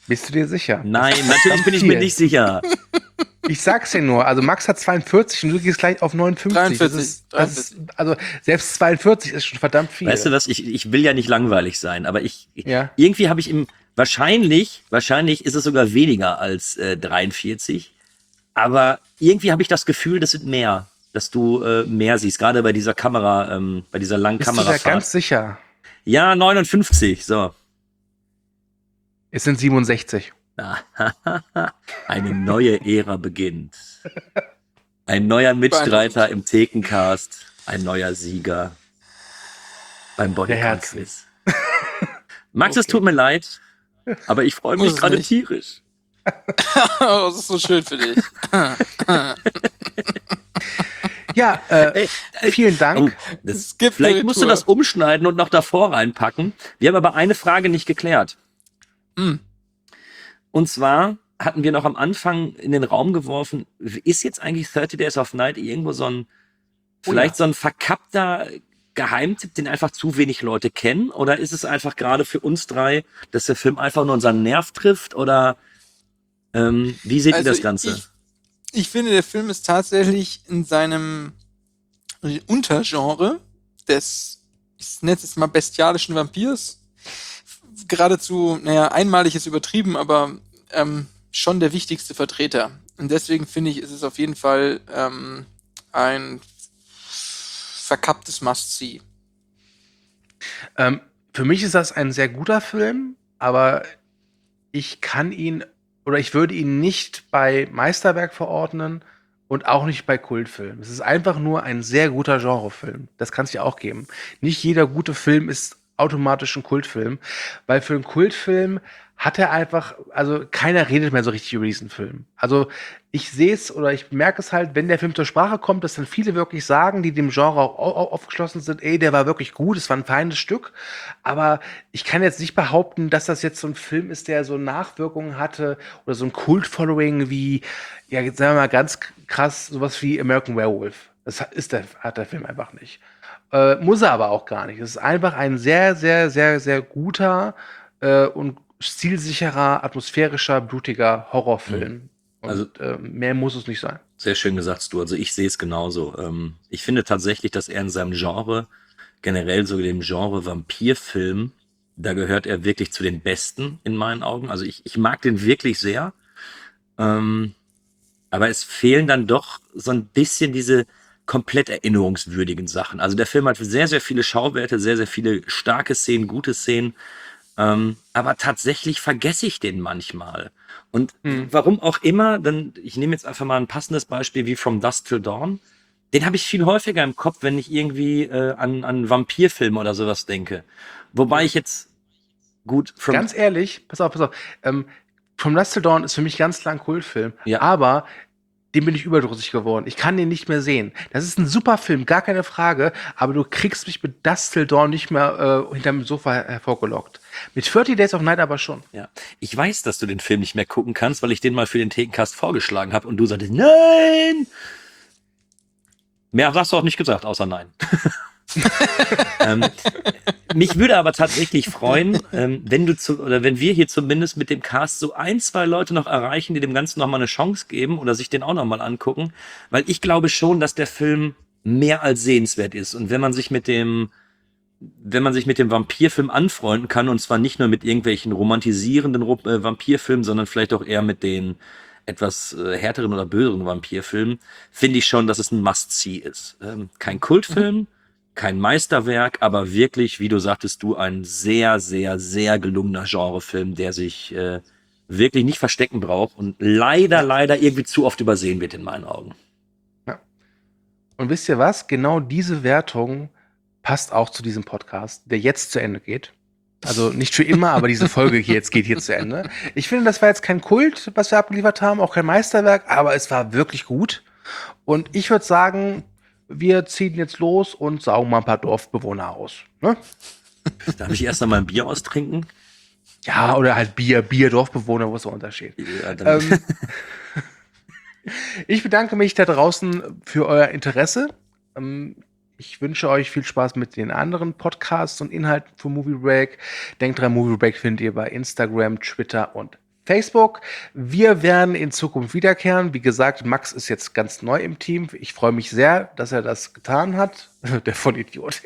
Bist du dir sicher? Nein, Das ist natürlich verdammt bin ich mir viel. nicht sicher. Ich sag's dir nur, also Max hat zweiundvierzig und du gehst gleich auf neunundfünfzig. Das dreiundvierzig, ist, das ist, also selbst zweiundvierzig ist schon verdammt viel. Weißt du was, ich, ich will ja nicht langweilig sein, aber ich, Ja. irgendwie habe ich im, wahrscheinlich, wahrscheinlich ist es sogar weniger als äh, dreiundvierzig, aber irgendwie habe ich das Gefühl, das sind mehr, dass du äh, mehr siehst, gerade bei dieser Kamera, ähm, bei dieser langen Bist du da Kamerafahrt. ganz sicher? Ja, neunundfünfzig, so. Es sind siebenundsechzig. Eine neue Ära beginnt. Ein neuer Mitstreiter im Thekencast, ein neuer Sieger beim Der Herzen. Bodycount-Quiz. Max, es tut mir leid, aber ich freue mich Muss es gerade nicht. tierisch. Oh, das ist so schön für dich. Ja, äh, Ey, vielen Dank. Oh, das, Es gibt vielleicht eine musst Tour. du das umschneiden und noch davor reinpacken. Wir haben aber eine Frage nicht geklärt. Hm. Und zwar hatten wir noch am Anfang in den Raum geworfen, ist jetzt eigentlich thirty Days of Night irgendwo so ein, vielleicht ja. so ein verkappter Geheimtipp, den einfach zu wenig Leute kennen? Oder ist es einfach gerade für uns drei, dass der Film einfach nur unseren Nerv trifft? Oder ähm, wie seht ihr das Ganze? Ich, ich finde, der Film ist tatsächlich in seinem Untergenre des, ich nenne es jetzt mal bestialischen Vampirs, geradezu, naja, einmalig ist übertrieben, aber ähm, schon der wichtigste Vertreter. Und deswegen finde ich, ist es auf jeden Fall ähm, ein verkapptes Must-See. Ähm, für mich ist das ein sehr guter Film, aber ich kann ihn oder ich würde ihn nicht bei Meisterwerk verordnen und auch nicht bei Kultfilm. Es ist einfach nur ein sehr guter Genrefilm. Das kann es ja auch geben. Nicht jeder gute Film ist automatisch ein Kultfilm, weil für einen Kultfilm hat er einfach, also keiner redet mehr so richtig über diesen Film. Also ich sehe es oder ich merke es halt, wenn der Film zur Sprache kommt, dass dann viele wirklich sagen, die dem Genre auch, auch aufgeschlossen sind, ey, der war wirklich gut, es war ein feines Stück. Aber ich kann jetzt nicht behaupten, dass das jetzt so ein Film ist, der so Nachwirkungen hatte oder so ein Kult-Following wie, ja, jetzt sagen wir mal ganz krass, sowas wie American Werewolf. Das ist der, hat der Film einfach nicht. Äh, muss er aber auch gar nicht. Es ist einfach ein sehr, sehr, sehr, sehr guter äh, und stilsicherer, atmosphärischer, blutiger Horrorfilm. Und Also- äh, mehr muss es nicht sein. Sehr schön gesagt, Stu. Also ich sehe es genauso. Ähm, ich finde tatsächlich, dass er in seinem Genre, generell so dem Genre Vampirfilm, da gehört er wirklich zu den Besten in meinen Augen. Also ich, ich mag den wirklich sehr. Ähm, aber es fehlen dann doch so ein bisschen diese komplett erinnerungswürdigen Sachen. Also der Film hat sehr, sehr viele Schauwerte, sehr, sehr viele starke Szenen, gute Szenen. Ähm, aber tatsächlich vergesse ich den manchmal. Und Hm. warum auch immer, dann, ich nehme jetzt einfach mal ein passendes Beispiel wie From Dusk Till Dawn. Den habe ich viel häufiger im Kopf, wenn ich irgendwie äh, an, an Vampirfilme oder sowas denke. Wobei ich jetzt gut From Ganz ehrlich, pass auf, pass auf. Ähm, From Dusk Till Dawn ist für mich ganz klar ein Kultfilm. Ja. Aber dem bin ich überdrüssig geworden. Ich kann den nicht mehr sehen. Das ist ein super Film, gar keine Frage. Aber du kriegst mich mit Dusk Till Dawn nicht mehr äh, hinterm Sofa hervorgelockt. Mit thirty Days of Night aber schon. Ja, ich weiß, dass du den Film nicht mehr gucken kannst, weil ich den mal für den Thekencast vorgeschlagen habe und du sagtest, nein! Mehr hast du auch nicht gesagt, außer nein. ähm, mich würde aber tatsächlich freuen, ähm, wenn du zu, oder wenn wir hier zumindest mit dem Cast so ein, zwei Leute noch erreichen, die dem Ganzen noch mal eine Chance geben oder sich den auch noch mal angucken, weil ich glaube schon, dass der Film mehr als sehenswert ist. Und wenn man sich mit dem wenn man sich mit dem Vampirfilm anfreunden kann, und zwar nicht nur mit irgendwelchen romantisierenden Ro- äh, Vampirfilmen, sondern vielleicht auch eher mit den etwas äh, härteren oder böseren Vampirfilmen, finde ich schon, dass es ein Must-See ist. Ähm, kein Kultfilm, kein Meisterwerk, aber wirklich, wie du sagtest, du, ein sehr, sehr, sehr gelungener Genrefilm, der sich äh, wirklich nicht verstecken braucht und leider, leider irgendwie zu oft übersehen wird in meinen Augen. Und wisst ihr was? Genau diese Wertung passt auch zu diesem Podcast, der jetzt zu Ende geht. Also nicht für immer, aber diese Folge hier jetzt geht hier zu Ende. Ich finde, das war jetzt kein Kult, was wir abgeliefert haben, auch kein Meisterwerk, aber es war wirklich gut. Und ich würde sagen, wir ziehen jetzt los und saugen mal ein paar Dorfbewohner aus. Ne? Darf ich erst einmal ein Bier austrinken? Ja, oder halt Bier, Bier, Dorfbewohner, wo ist der Unterschied? Ja, dann, Ähm, ich bedanke mich da draußen für euer Interesse. Ähm, ich wünsche euch viel Spaß mit den anderen Podcasts und Inhalten für Movie Break. Denkt dran, Movie Break findet ihr bei Instagram, Twitter und Facebook. Wir werden in Zukunft wiederkehren. Wie gesagt, Max ist jetzt ganz neu im Team. Ich freue mich sehr, dass er das getan hat. Der Vollidiot.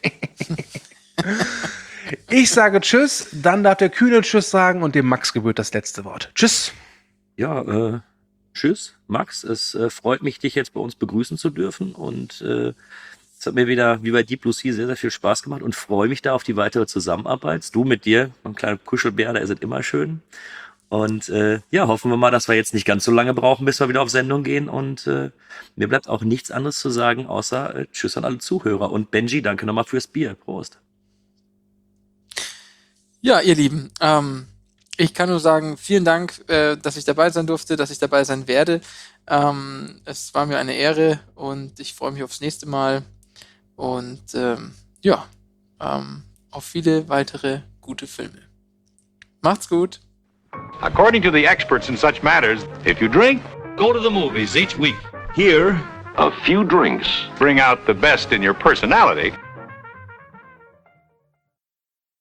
Ich sage Tschüss, dann darf der Kühne Tschüss sagen und dem Max gebührt das letzte Wort. Tschüss. Ja, äh, tschüss, Max. Es äh, freut mich, dich jetzt bei uns begrüßen zu dürfen. Und äh, es hat mir wieder, wie bei Deep Blue Sea, sehr, sehr viel Spaß gemacht und freue mich da auf die weitere Zusammenarbeit. Du mit dir, mein kleiner Kuschelbär, der ist immer schön. Und äh, ja, hoffen wir mal, dass wir jetzt nicht ganz so lange brauchen, bis wir wieder auf Sendung gehen. Und äh, mir bleibt auch nichts anderes zu sagen, außer äh, Tschüss an alle Zuhörer. Und Benji, danke nochmal fürs Bier. Prost. Ja, ihr Lieben, ähm, ich kann nur sagen, vielen Dank, äh, dass ich dabei sein durfte, dass ich dabei sein werde. Ähm, es war mir eine Ehre und ich freue mich aufs nächste Mal. Und ähm, ja, ähm, auf viele weitere gute Filme. Macht's gut. According to the experts in such matters, if you drink, Go to the movies each week. here, A few drinks. bring out the best in your personality.